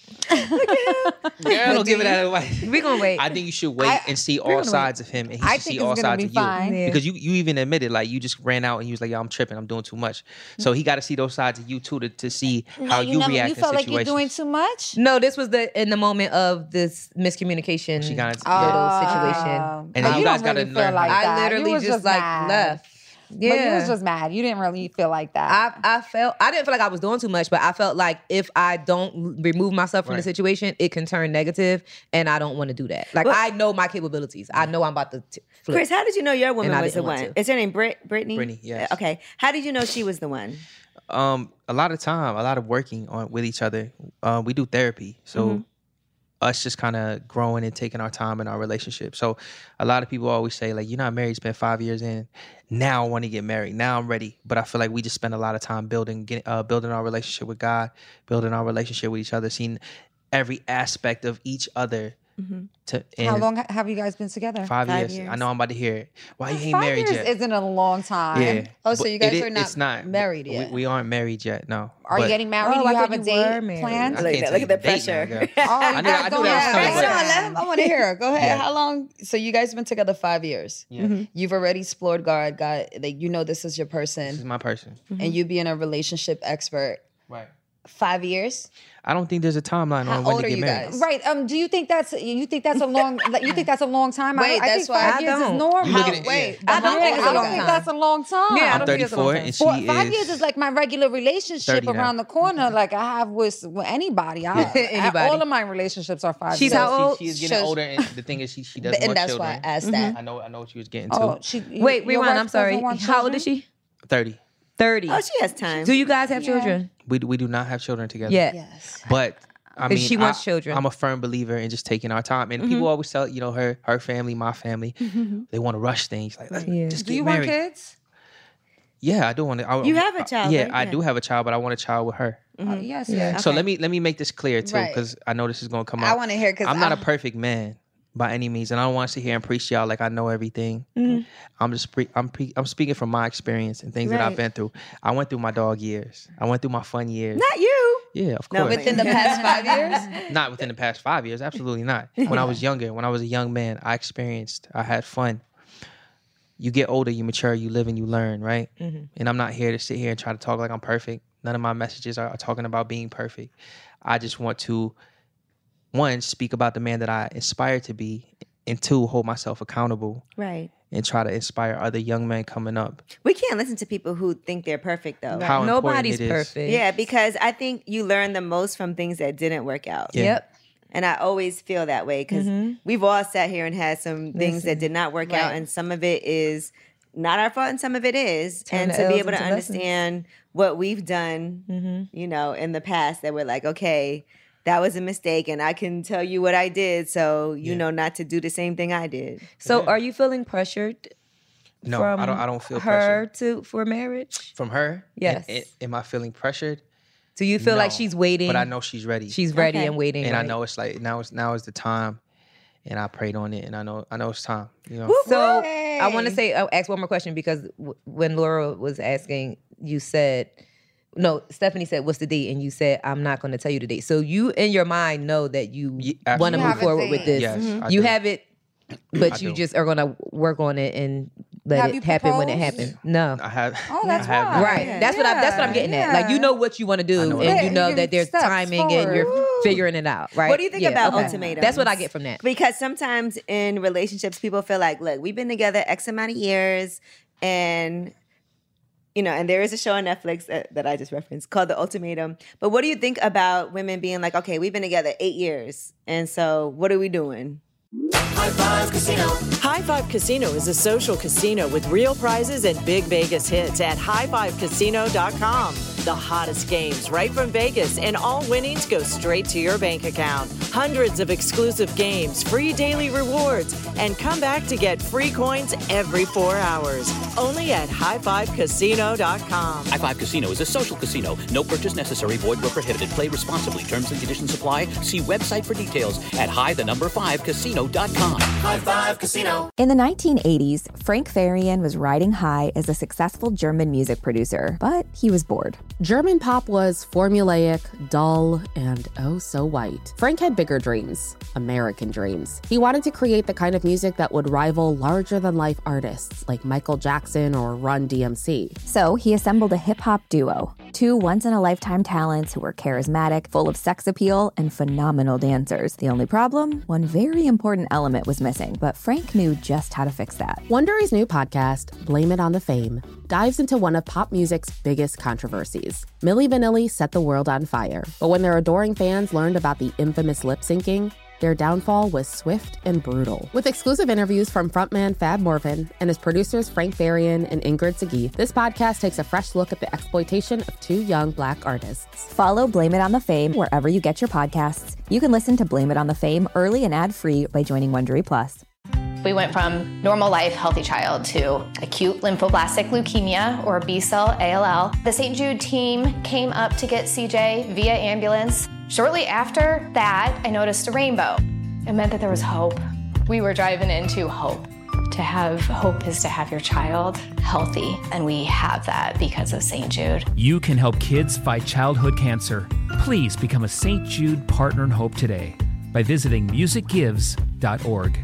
Girl, don't give it that advice. We gonna wait. I think you should wait I- and see we're all gonna sides of him, and he I should think see it's all gonna sides be of you. fine. Yeah. Because you you even admitted like you just ran out and you was like, "Yo, I'm tripping. I'm doing too much." So he got to see those sides of you too to, to see how you, never- react you in felt like you're situations. doing too much. No, this was the in the moment of this miscommunication She got little situation. Oh. And But then you you guys don't gotta really feel learn like how- I that. You literally was just, just like mad. left. Yeah, But you was just mad. You didn't really feel like that. I, I felt I didn't feel like I was doing too much, but I felt like if I don't remove myself from the Right. situation, it can turn negative, and I don't want to do that. Like Well- I know my capabilities. I know I'm about to t- flip. Chris, how did you know your woman And I was the didn't want one? to. Is her name Brit Brittany? Brittany, yes. Uh, Okay. How did you know she was the one? Um, a lot of time, a lot of working on with each other. Uh, we do therapy, so Mhm. us just kind of growing and taking our time in our relationship. So a lot of people always say like, "You're not married, spent five years in. Now I want to get married. Now I'm ready." But I feel like we just spend a lot of time building, get, uh, building our relationship with God, building our relationship with each other, seeing every aspect of each other. To How and long ha- have you guys been together? Five, years. I know I'm about to hear it. Why you ain't Five married years yet? isn't a long time. Yeah. Oh, so But you guys it are is- not it's not married we- yet? We, aren't married yet. No. Are you But- getting married? Oh, Do I you have thought a you date were married. planned? I Look at can't that. tell Look you at the the date now, pressure. girl. Oh, I you knew- guys I knew don't that was have coming, sex but- Hold on, let him, I want to hear her. Go ahead. Yeah. How long? So you guys been together five years. Yeah. You've already explored God. God, like you know this is your This is person, my person. and you being a relationship expert. Right. Five years. I don't think there's a timeline How on when old to are get you married. guys? Right. Um. Do you think that's you think that's a long like, you think that's a long time? Wait, I, I that's think why five I years don't. is normal. You look at it- Wait, yeah. I don't how think long I is don't it? think that's a long time. Yeah, I I'm don't think it's a long thirty-four time. and she Four, is five years is like my regular relationship thirty now. around the corner, like I have with, with anybody. I, Anybody. All of my relationships are five She's years. how old? She, she is getting Shows- older, and the thing is, she she doesn't And want that's children. why I asked that. I know I know what she was getting to. Oh, she, Wait, your rewind. wife I'm sorry. doesn't want How old is children? she? Thirty. Thirty. Oh, she has time. Do you guys have Yeah. children? We do- we do not have children together. Yeah. Yes. But I 'Cause mean, she wants I, children. I'm a firm believer in just taking our time. And people always tell you know her her family, my family, they want to rush things. Like let's Yeah. just Do get you married. want kids? Yeah, I do want to. You have a child, Yeah, right? I Yeah. do have a child, but I want a child with her. Uh, yes. Yeah. yes. So Okay. let me let me make this clear too, Right. because I know this is gonna come I up. want to hear because I'm not a perfect man by any means, and I don't want to sit here and preach y'all like I know everything. I'm just pre- I'm pre- I'm speaking from my experience and things that I've Right. been through. I went through my dog years. I went through my fun years. Not you. Yeah, of No, course. within the past five years. Not within the past five years. Absolutely not. When I was younger, when I was a young man, I experienced. I had fun. You get older, you mature, you live and you learn, right? And I'm not here to sit here and try to talk like I'm perfect. None of my messages are, are talking about being perfect. I just want to, one, speak about the man that I aspire to be, and two, hold myself accountable Right. and try to inspire other young men coming up. We can't listen to people who think they're perfect though. How important Nobody's it is. perfect. Yeah, because I think you learn the most from things that didn't work out. Yeah. Yep. And I always feel that way because Mhm. we've all sat here and had some things Listen. that did not work out, Right. and some of it is not our fault, and some of it is. Turn and the to be L's able to into lessons. understand what we've done, Mhm. you know, in the past, that we're like, okay, that was a mistake, and I can tell you what I did, so you Yeah. know not to do the same thing I did. So, are you feeling pressured? No, from I don't. I don't feel her pressured to for marriage. from her. Yes. Am, am I feeling pressured? Do you feel like No, she's waiting? But I know she's ready. she's ready Okay. and waiting. and I right? know it's like now. It's now is the time, and I prayed on it, and I know. I know it's time. You know. So I want to say, I'll ask one more question because w- when Laura was asking, you said, no, Stephanie said, "What's the date?" And you said, "I'm not going to tell you the date." So you, in your mind, know that you Ye- want to absolutely. move have a forward with date. this. Yes, I You do. have it, but I you do. just are going to work on it and let Have it you happen when it proposed? happens. No. I have. Oh, that's I have why. Right. Yeah. That's what I that's what I'm getting at. Like you Yeah. know what you want to I do know and what I you do. know Yeah, that there's steps timing and you're forward. figuring it out, right? What do you think Yeah, about okay. ultimatums? That's what I get from that. Because sometimes in relationships, people feel like, look, we've been together X amount of years, and you know, and there is a show on Netflix that, that I just referenced called The Ultimatum. But what do you think about women being like, okay, we've been together eight years, and so what are we doing? High Five Casino. High Five Casino is a social casino with real prizes and big Vegas hits at high five casino dot com. The hottest games right from Vegas, and all winnings go straight to your bank account. Hundreds of exclusive games, free daily rewards, and come back to get free coins every four hours. Only at high five casino dot com. High Five Casino is a social casino. No purchase necessary. Void where prohibited. Play responsibly. Terms and conditions apply. See website for details at high the number five casino dot com. High Five Casino. In the nineteen eighties, Frank Farian was riding high as a successful German music producer, but he was bored. German pop was formulaic, dull, and oh so white. Frank had bigger dreams, American dreams. He wanted to create the kind of music that would rival larger-than-life artists like Michael Jackson or Run D M C. So he assembled a hip-hop duo, two once-in-a-lifetime talents who were charismatic, full of sex appeal, and phenomenal dancers. The only problem? One very important element was missing, but Frank knew just how to fix that. Wondery's new podcast, Blame It on the Fame, dives into one of pop music's biggest controversies. Milli Vanilli set the world on fire, but when their adoring fans learned about the infamous lip syncing, their downfall was swift and brutal. With exclusive interviews from frontman Fab Morvan and his producers Frank Farian and Ingrid Seguí, this podcast takes a fresh look at the exploitation of two young Black artists. Follow Blame It on the Fame wherever you get your podcasts. You can listen to Blame It on the Fame early and ad-free by joining Wondery Plus. We went from normal life, healthy child to acute lymphoblastic leukemia, or B-cell A L L. The Saint Jude team came up to get C J via ambulance. Shortly after that, I noticed a rainbow. It meant that there was hope. We were driving into hope. To have hope is to have your child healthy, and we have that because of Saint Jude. You can help kids fight childhood cancer. Please become a Saint Jude Partner in Hope today by visiting music gives dot org.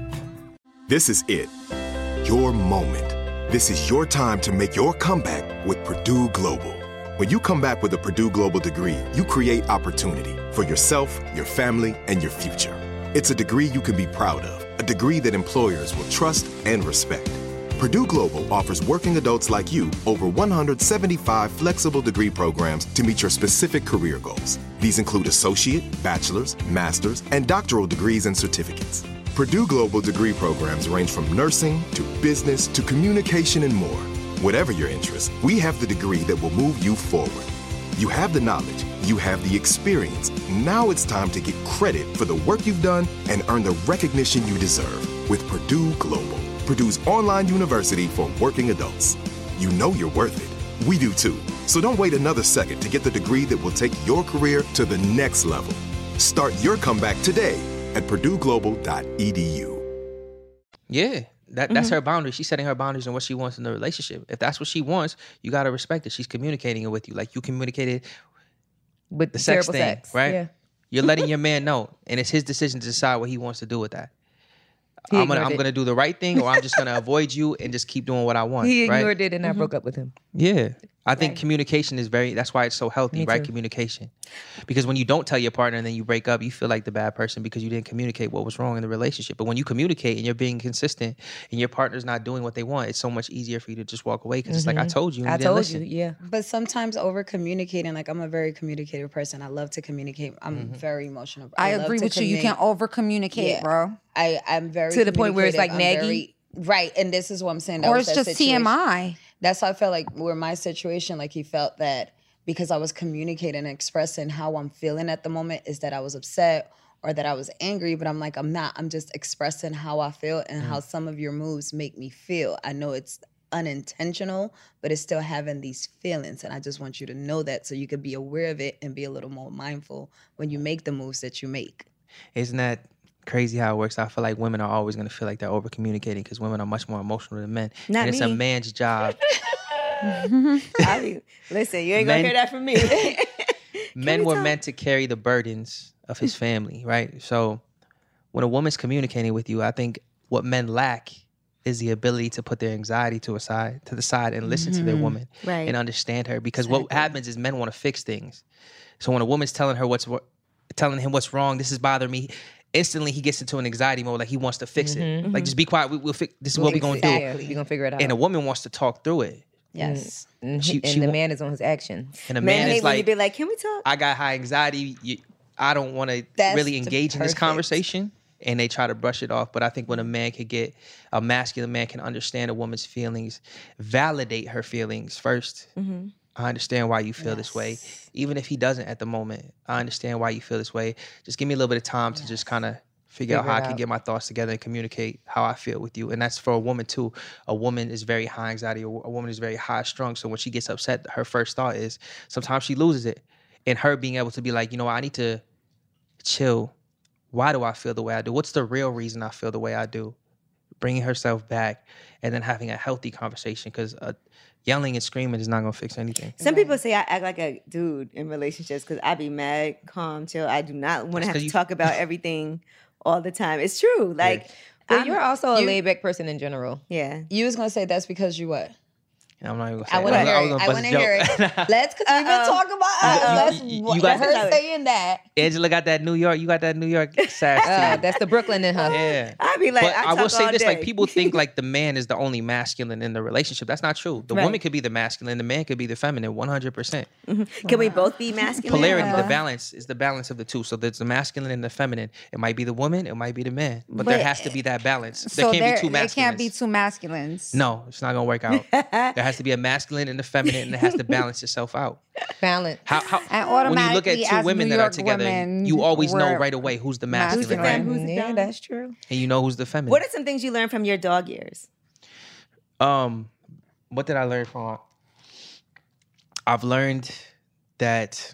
This is it. Your moment. This is your time to make your comeback with Purdue Global. When you come back with a Purdue Global degree, you create opportunity for yourself, your family, and your future. It's a degree you can be proud of, a degree that employers will trust and respect. Purdue Global offers working adults like you over one hundred seventy-five flexible degree programs to meet your specific career goals. These include associate, bachelor's, master's, and doctoral degrees and certificates. Purdue Global degree programs range from nursing to business to communication and more. Whatever your interest, we have the degree that will move you forward. You have the knowledge, you have the experience. Now it's time to get credit for the work you've done and earn the recognition you deserve with Purdue Global, Purdue's online university for working adults. You know you're worth it. We do too. So don't wait another second to get the degree that will take your career to the next level. Start your comeback today at purdue global dot e d u. Yeah, that, that's Mm-hmm. her boundary. She's setting her boundaries on what she wants in the relationship. If that's what she wants, you got to respect it. She's communicating it with you. Like you communicated with the sex terrible thing, sex, right? yeah. You're letting your man know, and it's his decision to decide what he wants to do with that. He I'm gonna, ignored I'm it. gonna do the right thing, or I'm just gonna avoid you and just keep doing what I want. He right? ignored it, and I broke up with him. Yeah. I think communication is very, that's why it's so healthy, Me right? too. Communication. Because when you don't tell your partner and then you break up, you feel like the bad person because you didn't communicate what was wrong in the relationship. But when you communicate and you're being consistent and your partner's not doing what they want, it's so much easier for you to just walk away because it's like, I told you. And I you didn't told listen. you, yeah. But sometimes over communicating, like I'm a very communicative person. I love to communicate. I'm Mm-hmm. very emotional. I love agree to with you. You communi- can't over communicate, Yeah. bro. I, I'm very To the point where it's like communicative. I'm naggy? very- right. And this is what I'm saying. That Or was it's that just situation. T M I. That's how I felt like where my situation, like he felt that because I was communicating and expressing how I'm feeling at the moment is that I was upset or that I was angry, but I'm like, I'm not. I'm just expressing how I feel and how some of your moves make me feel. I know it's unintentional, but it's still having these feelings. And I just want you to know that so you could be aware of it and be a little more mindful when you make the moves that you make. Isn't that crazy how it works? I feel like women are always going to feel like they're over communicating because women are much more emotional than men. Not and it's me. a man's job. I mean, listen, you ain't gonna Men- hear that from me. Men we were talk? meant to carry the burdens of his family, right? So when a woman's communicating with you, I think what men lack is the ability to put their anxiety to a side, to the side, and listen to their Mhm. woman Right. and understand her. Because what happens is men want to fix things. So when a woman's telling her what's, telling him what's wrong, this is bothering me, instantly he gets into an anxiety mode, like he wants to fix it. Mhm. Like just be quiet. We, we'll fix. This is We'll what we're fix gonna it. do. Yeah, we're gonna figure it out. And a woman wants to talk through it. Yes. And, She- and she the wa- man is on his actions. And a Men man hate is when you like, be like, can we talk? I got high anxiety. You, I don't want to That's really the engage in this perfect. conversation. And they try to brush it off. But I think when a man could get, a masculine man can understand a woman's feelings, validate her feelings first. Mm-hmm. I understand why you feel this way. Even if he doesn't at the moment, I understand why you feel this way. Just give me a little bit of time to just kind of figure, out Figure how it I can out. get my thoughts together and communicate how I feel with you. And that's for a woman too. A woman is very high anxiety. A, a woman is very high strung. So when she gets upset, her first thought is sometimes she loses it. And her being able to be like, you know what, I need to chill. Why do I feel the way I do? What's the real reason I feel the way I do? Bringing herself back and then having a healthy conversation, because uh, yelling and screaming is not going to fix anything. Some people say I act like a dude in relationships because I be mad, calm, chill. I do not want That's to have 'cause to you- talk about everything all the time. It's true. Like, But I'm- you're also a you- laid back person in general. yeah. You was gonna say that's because you what? And I'm not even going to say I want to it. hear was it. gonna I bust want a to hear joke. it. Let's, because we've been Uh-oh. talking about us. Uh-oh. Let's You- you let got- her saying that. Angela got that New York. You got that New York sass. to Uh, you. that's the Brooklyn in her. Yeah. I be like, But I, I, talk will say all this: day. like people think like the man is the only masculine in the relationship. That's not true. The Right. woman could be the masculine, the man could be the feminine, one hundred percent. Can we both be masculine? Polarity, or- the balance is the balance of the two. So there's the masculine and the feminine. It might be the woman, it might be the man, but, But- there has to be that balance. There So can't there, be two it masculines. can't be two masculines. No, it's not gonna work out. There has to be a masculine and a feminine, and it has to balance itself out. Balance. How, how And when you look at automatically, two as women New that are York together, women, you always know we're right away who's the masculine. masculine, Who's the right? fem? Yeah, that's true. And you know who's the feminine. What are some things you learned from your dog years? Um, what did I learn from? I've learned that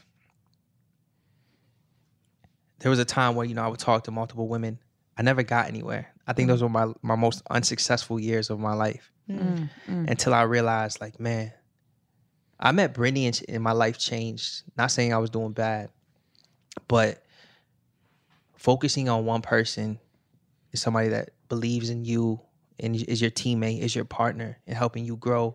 there was a time where, you know, I would talk to multiple women. I never got anywhere. I think those were my, my most unsuccessful years of my life. Mm, mm. Until I realized, like, man, I met Brittany and, and my life changed. Not saying I was doing bad, but focusing on one person is somebody that believes in you and is your teammate, is your partner, and helping you grow.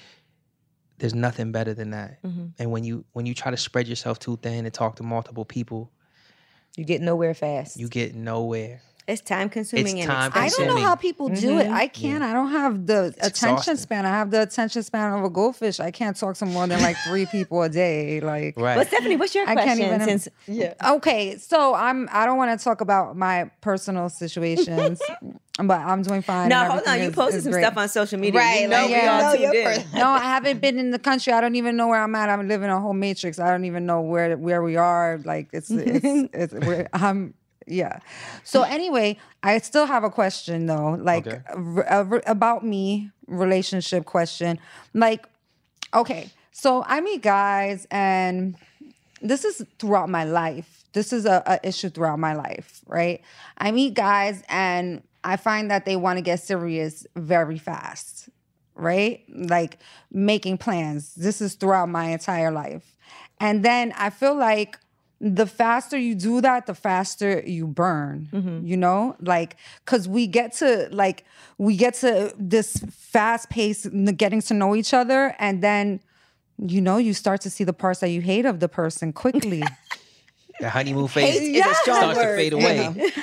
There's nothing better than that. Mhm. And when you when you try to spread yourself too thin and talk to multiple people, You get nowhere fast. you get nowhere. It's time consuming. It's and time I don't know how people do it. Mhm. I can't. I don't have the attention exhausting. span. I have the attention span of a goldfish. I can't talk to more than like three people a day. Like, Right. But Stephanie, what's your I can't question? even. Since Yeah. Okay, so I'm. I don't want to talk about my personal situations, but I'm doing fine. no, and hold on, everything you is- posted is some great. stuff on social media. Right, You know like, we yeah. all know tuned your in. person. No, I haven't been in the country. I don't even know where I'm at. I'm living a whole matrix. I don't even know where where we are. Like it's it's, it's we're, I'm yeah. So anyway, I still have a question though, like Okay. r- r- about me, relationship question. Like, okay, so I meet guys, and this is throughout my life. This is a, a issue throughout my life, right? I meet guys, and I find that they want to get serious very fast, right? Like making plans. This is throughout my entire life. And then I feel like the faster you do that, the faster you burn, you know? Like, cause we get to like, we get to this fast pace, n- getting to know each other. And then, you know, you start to see the parts that you hate of the person quickly. The honeymoon phase Hate is a strong starts to word. fade away.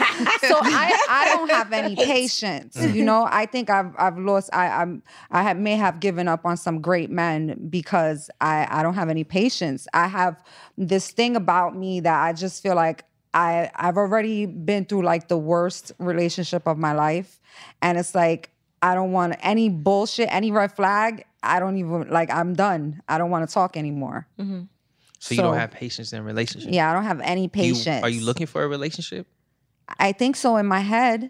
So I, I don't have any patience. You know, I think I've I've lost. I I'm I have, may have given up on some great men because I I don't have any patience. I have this thing about me that I just feel like I I've already been through like the worst relationship of my life, and it's like I don't want any bullshit, any red flag. I don't even like. I'm done. I don't want to talk anymore. So you don't So- have patience in relationships. Yeah, I don't have any You- patience. are you looking for a relationship? I think so in my head.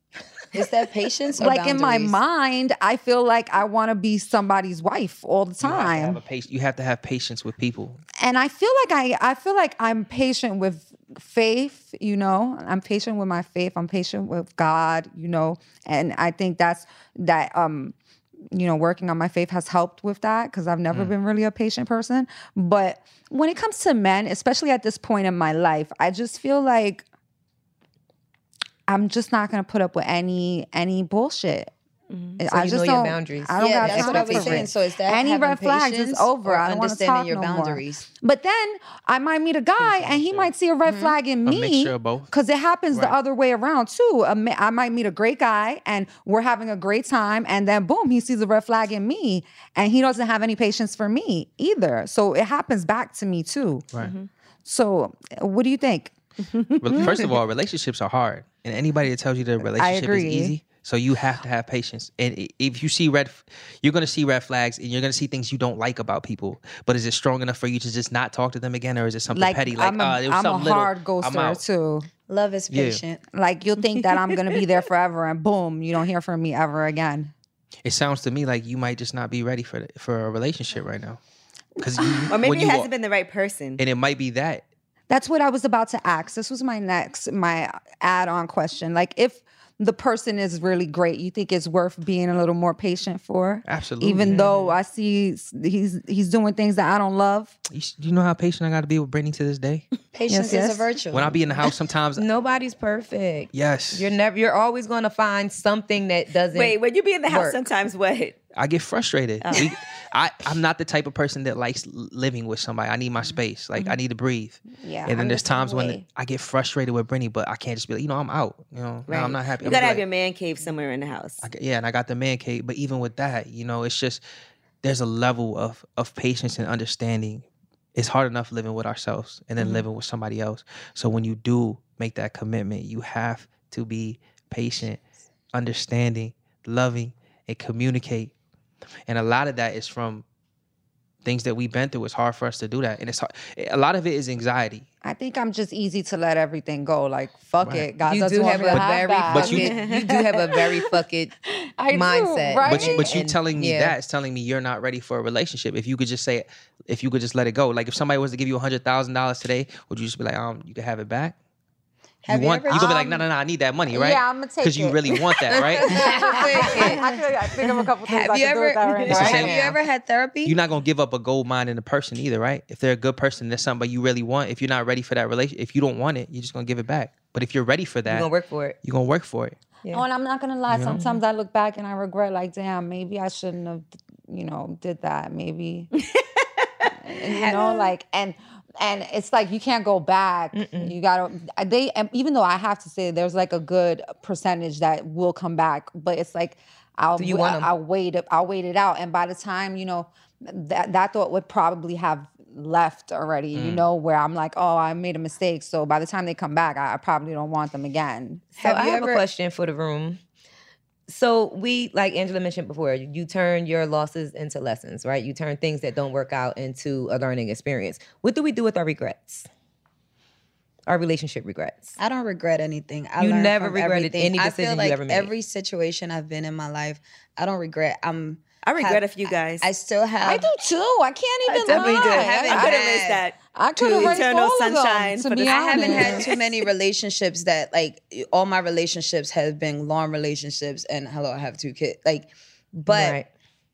Is that patience? Or Like in my boundaries? mind, I feel like I want to be somebody's wife all the You have to have time. a patience. You have to have patience with people. And I feel like I I feel like I'm patient with faith, you know. I'm patient with my faith. I'm patient with God, you know. And I think that's that um you know, working on my faith has helped with that because I've never been really a patient person. But when it comes to men, especially at this point in my life, I just feel like I'm just not gonna put up with any any bullshit. Mm-hmm. I So you just know your don't. boundaries. I don't Yeah, got that's time what I was for saying. it. So is that any having red flags is patience over. or I don't want to understanding talk your no boundaries? more. But then I might meet a guy and he might see a red flag in A me. mixture of both. Because it happens the Right. other way around too. A ma- I might meet a great guy and we're having a great time, and then boom, he sees a red flag in me, and he doesn't have any patience for me either. So it happens back to me too. Right. So what do you think? Well, first of all, relationships are hard, and anybody that tells you the relationship is agree. easy, so you have to have patience. And i- if you see red, you're gonna see red flags, and you're gonna see things you don't like about people. But is it strong enough for you to just not talk to them again, or is it something Like, petty? Like, I'm a, uh, it was I'm a something little. hard I'm ghoster out. too. Love is Yeah. patient. Like you'll think that I'm gonna be there forever, and boom, you don't hear from me ever again. It sounds to me like you might just not be ready for the, for a relationship right now, because Or maybe when it you hasn't wa- been the right person. and it might be that. That's what I was about to ask. This was my next, my add-on question. Like, if the person is really great, you think it's worth being a little more patient for? Absolutely. Even though I see s- he's he's doing things that I don't love. You, s- you know how patient I got to be with Brittany to this day. Patience Yes, is yes. a virtue. When I be in the house, sometimes Nobody's perfect. yes, You're never. You're always going to find something that doesn't. Wait, when you be in the house, work. sometimes what? I get frustrated. Oh. We, I, I'm not the type of person that likes l- living with somebody. I need my space. Like I need to breathe. Yeah, And I'm then the there's same times when way. I get frustrated with Brittany, but I can't just be like, you know, I'm out. You know, no, I'm not happy. You I'm gotta good. have your man cave somewhere in the house. I got- yeah, and I got the man cave. But even with that, you know, it's just there's a level of of patience and understanding. It's hard enough living with ourselves and then Mhm. living with somebody else. So when you do make that commitment, you have to be patient, understanding, loving, and communicate. And a lot of that is from things that we've been through. It's hard for us to do that. And it's hard. A lot of it is anxiety. I think I'm just easy to let everything go. Like, fuck Right. it. God You doesn't do want have me to a have very that. But you- fucking. You do have a very fucking I do, mindset. right? But you, but you And- telling me yeah. that is telling me you're not ready for a relationship. If you could just say, if you could just let it go. Like if somebody was to give you a hundred thousand dollars today, would you just be like, um, you can have it back? Have you you want? ever- You gonna be like, um, no, no, no, I need that money, right? Yeah, I'm gonna take Because you it. really want that, right? I, could, I think of a couple things Have I you could do ever with that right It's the now. same- have you ever had therapy? You're not gonna give up a gold mine in a person either, right? If they're a good person, there's somebody you really want. If you're not ready for that relation, if you don't want it, you're just gonna give it back. But if you're ready for that, You're gonna work for it. you're gonna work for it. Oh, and I'm not gonna lie. You know? Sometimes I look back and I regret, like, damn, maybe I shouldn't have, you know, did that. Maybe, And, you know, like, and and it's like you can't go back. You gotta. They and even though I have to say, there's like a good percentage that will come back, but it's like I'll Do you want 'em? I'll wait it. I'll wait it out, and by the time you know that that thought would probably have left already. You Mm. know, where I'm like, oh, I made a mistake. So by the time they come back, I, I probably don't want them again. So Have I you have ever- a question for the room. So we, like Angela mentioned before, you turn your losses into lessons, right? You turn things that don't work out into a learning experience. What do we do with our regrets? Our relationship regrets. I don't regret anything. I You learned never from regretted everything. any I decision feel you like ever made. every situation I've been in my life, I don't regret. I'm. I regret have- a few guys. I still have. I do too. I can't even definitely lie. do. I, haven't I could had erase that. I to could erase eternal all of them, sunshine. to for be the- I haven't had honest. too many relationships that like all my relationships have been long relationships, and hello, I have two kids. Like, but. Right.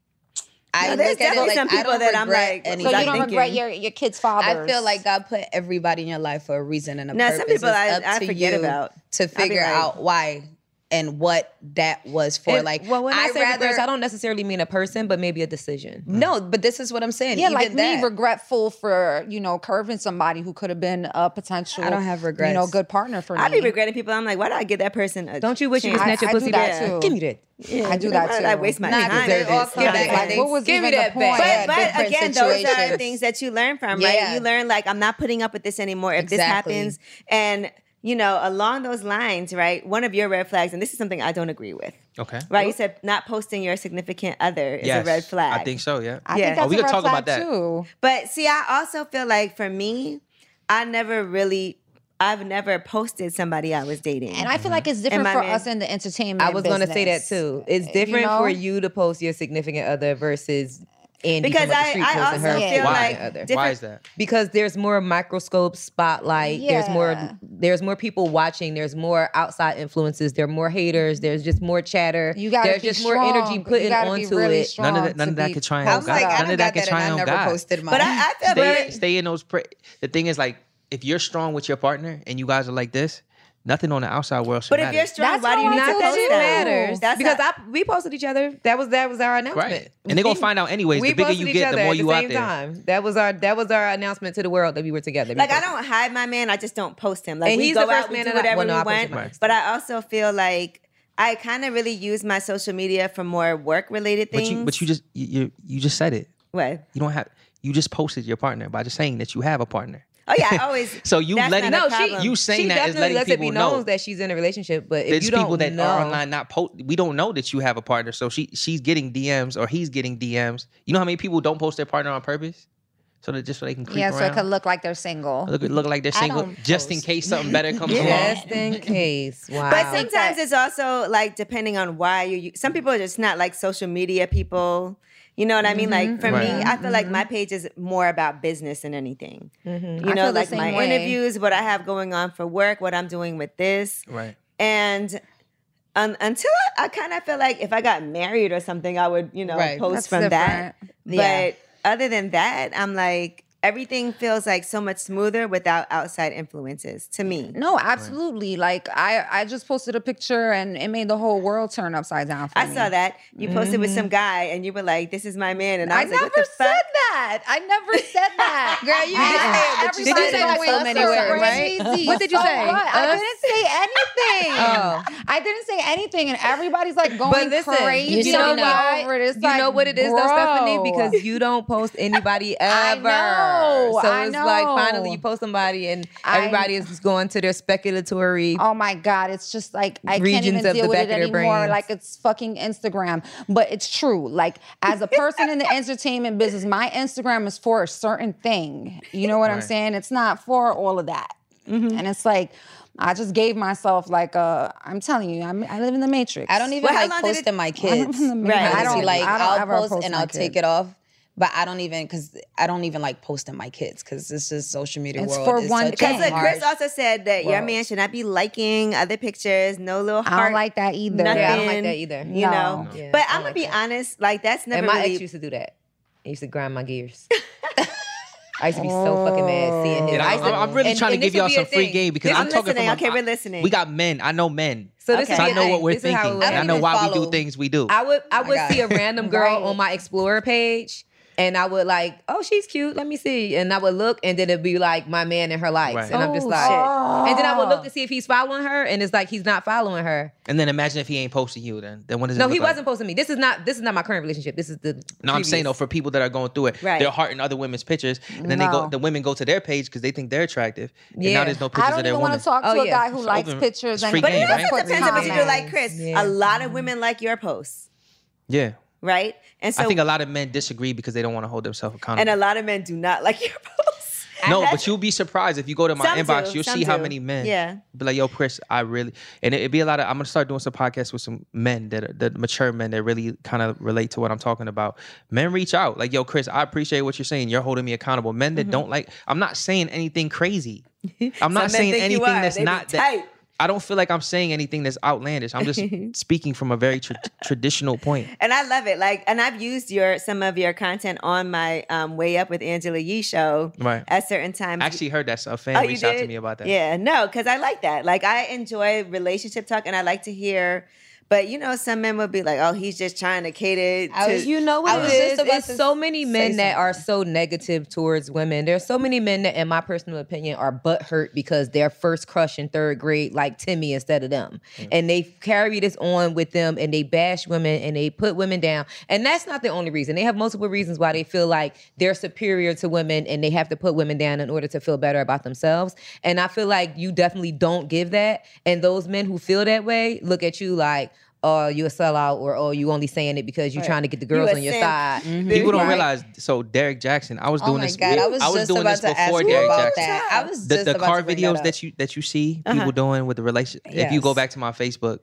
I No, there's look at it definitely like some I people don't that I'm regret like, anything. so you don't regret your, your kids' fathers. I feel like God put everybody in your life for a reason and a Now, purpose. some people It's I- up I to forget you about. to I'll be figure like- out why and what that was for. And- like, well, when I, I say rather regrets, I don't necessarily mean a person, but maybe a decision. no, but this is what I'm saying. Yeah, Even like that, me, regretful for, you know, curving somebody who could have been a potential, I don't have you know, regrets. good partner for I me. be regretting people. I'm like, why did I give that person a Don't you wish you could chance? snatch your I- I pussy do that back? too. Give me that. Yeah, I do that why too. did I waste my Nah, time? 'cause they all come Yeah, back like, and they what was give even me the that point? back. But, but Different again, those are situations. things that you learn from, right? Yeah. You learn like, I'm not putting up with this anymore if Exactly. this happens. And, you know, along those lines, right? One of your red flags, and this is something I don't agree with, Okay. right? You said not posting your significant other is Yes, a red flag. I think so. Yeah. I Yeah. think that's Oh, we a could red talk flag about that. too. But see, I also feel like for me, I never really, I've never posted somebody I was dating. And I feel like it's different my for man- us in the entertainment I was going to say that business. too. It's You different know? for you to post your significant other versus Andy Because from up the I- street I posting her also feel significant like other. different- Why is that? Because there's more microscope spotlight. There's more. Yeah. There's more people watching. There's more outside influences. There are more haters. There's just more chatter. You gotta There's be just more strong. energy You put gotta be onto really it. strong None of that. None to of that be could try I on was God. like, I None don't of got that could that, try and I on never God. posted mine. But I, I feel Stay, very, stay in those. Pra- the thing is, like, if you're strong with your partner and you guys are like this, Nothing on the outside world should But matter. if you're strong, why do you need to post that? Shit matters. That's because not- I we posted each other. That was that was our announcement. Right. And they're gonna find out anyways. We The bigger posted you each get, the other more at you the out same there. time. That was our that was our announcement to the world that we were together. Like I don't hide my man. I just don't post him. Like And we he's go the first out, we man do that I- whatever well, no, I we posted want. mine. But I also feel like I kind of really use my social media for more work related But things. you, but you just you, you you just said it. What? You don't have. You just posted your partner by just saying that you have a partner. Oh yeah, I always. So you that's letting not a no, she problem. you saying she that is definitely letting lets people it be know known that she's in a relationship. But if There's you don't people that know, are online not post. We don't know that you have a partner, so she she's getting D Ms or he's getting D Ms. You know how many people don't post their partner on purpose, so that just so they can creep Yeah, around. so it could look like they're single. Look, look like they're I single, don't just in case something better comes along. just in case. Wow. But sometimes it's also like depending on why you. Some people are just not like social media people. You know what I mean? Like for Right. me, I feel like my page is more about business than anything. Mm-hmm. You I know, feel the like same my way. interviews, what I have going on for work, what I'm doing with this. Right. And um, until I, I kind of feel like if I got married or something, I would, you know, Right. post That's from that. different. Yeah. But other than that, I'm like, everything feels like so much smoother without outside influences to me. No, absolutely. Like I, I just posted a picture and it made the whole world turn upside down for I me. saw that. You posted with some guy and you were like, this is my man. And I I was like, never what the said fuck? that. I never said that. Girl, you And did say it, but you everybody's said it in going so many words, crazy. right? What did you So say? what? I Us? didn't say anything. Oh. I didn't say anything, and everybody's like going But listen, crazy you know all why? over it. It's you like, know what it is, though, Stephanie? bro. Because you don't post anybody I ever. know, so I it's like finally know. you post somebody and I- everybody is just going to their speculatory. Oh my God, it's just like I can't Regions even of deal the with back it of their anymore. brains. Like it's fucking Instagram. But it's true. Like as a person in the entertainment business, my Instagram is for a certain thing. You know what I'm Right. saying? It's not for all of that. And it's like I just gave myself like a. I'm telling you, I'm, I live in the matrix. I don't even Well, how like long did it- posting my I kids. live in the matrix. Right. I Honestly, don't like I don't I'll ever post, and my I'll take kids. it off. But I don't even because I don't even like posting my kids because this is social media It's world. for is one such a thing. Because look, Chris harsh- also said that your world. man should not be liking other pictures, no little I heart. don't like that either. Nothing, Yeah, I don't like that either. You know? No. Yeah, but I I'm don't gonna like be that. honest, like that's never And my really ex used to do that. He used to grind my gears. I used to be so fucking mad seeing him. And I I'm, used to- I'm really and- trying and to this give y'all would be some a free thing. game because This I'm is talking listening. from. Okay, I- we're listening. We got men. I know men. So this So would be I a know thing. what we're This is how thinking. it would And I work. know why we follow. do things we do. I would I would God. see a random girl Right. on my Explorer page. And I would like, oh, she's cute. Let me see. And I would look, and then it'd be like my man and her likes, Right. and I'm just Oh, like, shit. and then I would look to see if he's following her, and it's like he's not following her. And then imagine if he ain't posting you. Then then what does it No, look he like? wasn't posting me. This is not. This is not my current relationship. This is the. No, I'm saying though, for people that are going through it, Right. they're hearting other women's pictures, and then they go. No. The women go to their page because they think they're attractive. And Yeah. now there's no I pictures don't of their even woman. want to talk to Oh, a yeah. guy who It's likes open- pictures it's and free But it game, also right? depends on what you do. Like Chris, Yeah. a lot of women like your posts, Yeah, right? And so I think a lot of men disagree because they don't want to hold themselves accountable. and a lot of men do not like your posts. no, That's- but you'll be surprised if you go to my Some inbox. do, You'll some see how do. many men. Yeah. Be like, yo, Chris, I really, and it, it'd be a lot of. I'm gonna start doing some podcasts with some men that are the mature men that really kind of relate to what I'm talking about. Men reach out like, yo, Chris, I appreciate what you're saying. You're holding me accountable. Men that don't like. I'm not saying anything crazy. I'm not Some men saying think you anything are. that's They be not that. tight. I don't feel like I'm saying anything that's outlandish. I'm just speaking from a very tra- traditional point. And I love it. Like, and I've used your some of your content on my um, Way Up with Angela Yee show Right. at certain times. I actually heard that. A fan Oh, you reached out to did? me about that. Yeah, no, because I like that. Like, I enjoy relationship talk, and I like to hear. But you know, some men would be like, "Oh, he's just trying to cater I to." was- you know what I it was is? just about It's to so many say men that something. are so negative towards women. There's so many men that, in my personal opinion, are butthurt because their first crush in third grade like Timmy instead of them. Mm. And they carry this on with them and they bash women and they put women down. And that's not the only reason. They have multiple reasons why they feel like they're superior to women and they have to put women down in order to feel better about themselves. And I feel like you definitely don't give that. And those men who feel that way look at you like, oh, you a sellout, or oh, you only saying it because you're Right. trying to get the You girls a on your simp. side. Mhm. People don't Right. realize. So Derek Jackson, I was Oh doing my this. God, I was just doing about this to ask before you Derek about Jackson. that. I was The, just the about car to bring videos that, that you that you see people Uh-huh. doing with the relation. If you go Yes. back to my Facebook,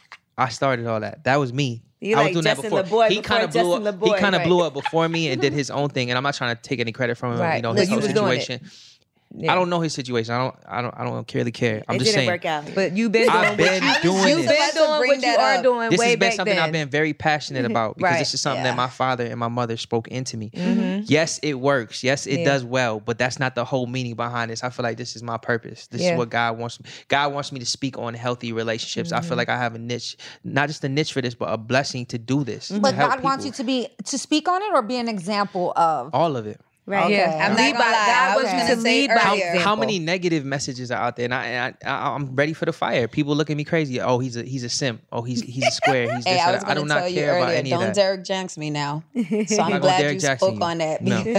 I started all that. That was me. You I was like doing Justin that before. LeBoy he before kind of blew Justin up. He LeBoy, kind of right. blew up before me and did his own thing. And I'm not trying to take any credit from him. Right. You know, No, his you whole was doing it. situation. I don't know his situation. I don't. I don't. I don't really care. I'm It just didn't saying. work out. But you've been doing I've been what doing you, you've this. been doing bring what you that are up. doing This way has been back something then. I've been very passionate about because Right. this is something Yeah. that my father and my mother spoke into me. Mhm. Yes, it works. Yes, it Yeah. does well, but that's not the whole meaning behind this. I feel like this is my purpose. This Yeah. is what God wants. God wants me to speak on healthy relationships. I feel Mhm. like I have a niche, not just a niche for this, but a blessing to do this. But to help God wants you people. to be to speak on it or be an example of. all of it. Right. Okay. Yeah. I'm Lead not by- gonna lie. God I was wants you gonna to say lead by How, earlier. how many negative messages are out there? And I, I, I, I'm ready for the fire. People look at me crazy. Oh, he's a he's a simp. Oh, he's he's a square. He's this. Hey, I and was that. I going do to not tell you care about earlier, any of don't that. Derek Jenks me now. So I'm I'm not gonna glad Derek you Jackson spoke you. on that No.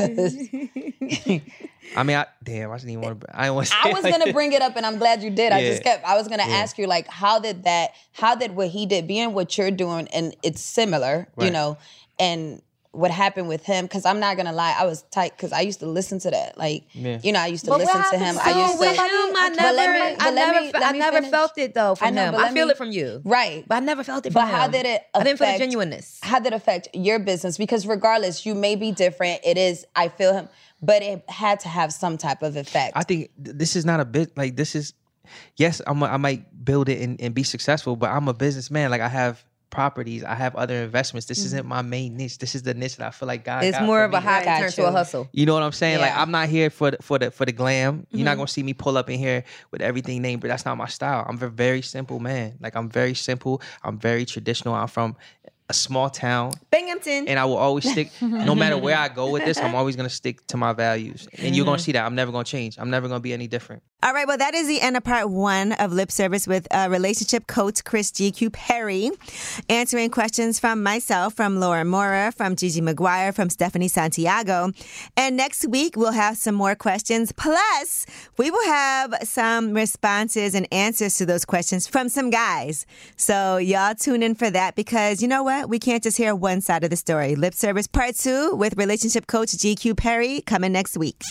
because I mean, I, damn, I didn't even want to. I didn't want to. I was gonna bring it up, and I'm glad you did. I Yeah. just kept. I was gonna Yeah. ask you, like, how did that? How did what he did, being what you're doing, and it's similar, you Right. know, and what happened with him? Because I'm not gonna lie, I was tight because I used to listen to that. Like, Yeah. you know, I used to But what listen to happens him. to I used to. with him, I But never, let me- I but let never, me- fe- let I me never finish. felt it though from I know, him. but I let feel me- it from you, Right. but I never felt it from But him. how did it I didn't feel the affect- genuineness. How did it affect your business? Because regardless, you may be different. It is, I feel him, but it had to have some type of effect. I think th- this is not a bit like this is. Yes, I'm. A, I might build it and, and be successful, but I'm a businessman. Like I have properties, I have other investments. This isn't my main niche. This is the niche that I feel like God. It's got more for of a me. hobby Got turned to you. a hustle. You know what I'm saying? Like Yeah. I'm not here for the, for the for the glam. You're not Mhm. gonna see me pull up in here with everything named, but that's not my style. I'm a very simple man. Like I'm very simple. I'm very traditional. I'm from a small town, Binghamton. and I will always stick. No matter where I go with this, I'm always gonna stick to my values, and you're gonna see that I'm never gonna change. I'm never gonna be any different. All right, well, that is the end of part one of Lip Service with uh, relationship coach Chris G Q Perry, answering questions from myself, from Laura Mora, from Gigi McGuire, from Stephanie Santiago. And next week, we'll have some more questions. Plus, we will have some responses and answers to those questions from some guys. So y'all tune in for that because you know what? We can't just hear one side of the story. Lip Service part two with relationship coach G Q Perry coming next week.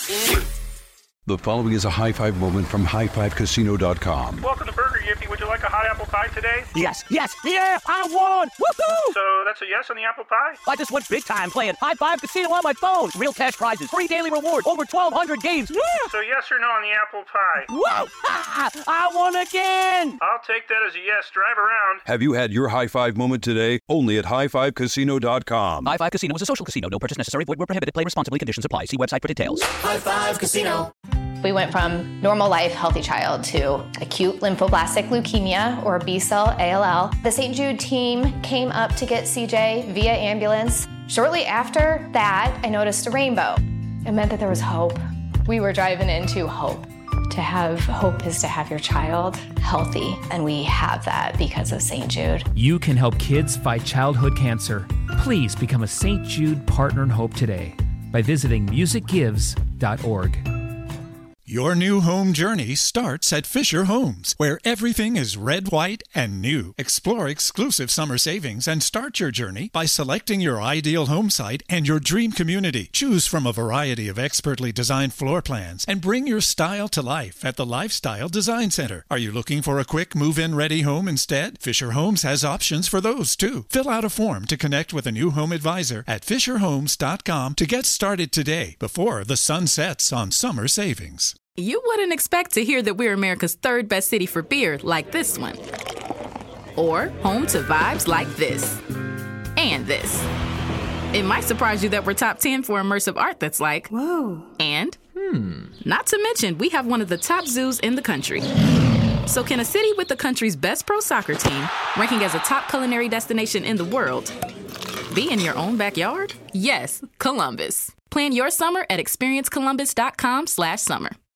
The following is a high five moment from high five casino dot com. Welcome to Burger Yippee. Would you like a hot apple pie today? Yes, yes, yeah, I won! Woohoo! So that's a yes on the apple pie? I just went big time playing High Five Casino on my phone. Real cash prizes, free daily rewards, over twelve hundred games. Yeah! So yes or no on the apple pie? Whoa! I won again! I'll take that as a yes. Drive around. Have you had your high five moment today? Only at high five casino dot com. High Five Casino is a social casino. No purchase necessary. Void where prohibited. Play responsibly. Conditions apply. See website for details. High Five Casino. We went from normal life, healthy child to acute lymphoblastic leukemia or B-cell A L L. The Saint Jude team came up to get C J via ambulance. Shortly after that, I noticed a rainbow. It meant that there was hope. We were driving into hope. To have hope is to have your child healthy, and we have that because of Saint Jude. You can help kids fight childhood cancer. Please become a Saint Jude Partner in Hope today by visiting music gives dot org. Your new home journey starts at Fisher Homes, where everything is red, white, and new. Explore exclusive summer savings and start your journey by selecting your ideal home site and your dream community. Choose from a variety of expertly designed floor plans and bring your style to life at the Lifestyle Design Center. Are you looking for a quick move-in ready home instead? Fisher Homes has options for those too. Fill out a form to connect with a new home advisor at fisher homes dot com to get started today before the sun sets on summer savings. You wouldn't expect to hear that we're America's third best city for beer like this one. Or home to vibes like this. And this. It might surprise you that we're top ten for immersive art that's like, whoa. And, hmm, not to mention, we have one of the top zoos in the country. So can a city with the country's best pro soccer team, ranking as a top culinary destination in the world, be in your own backyard? Yes, Columbus. Plan your summer at experience columbus dot com slash summer.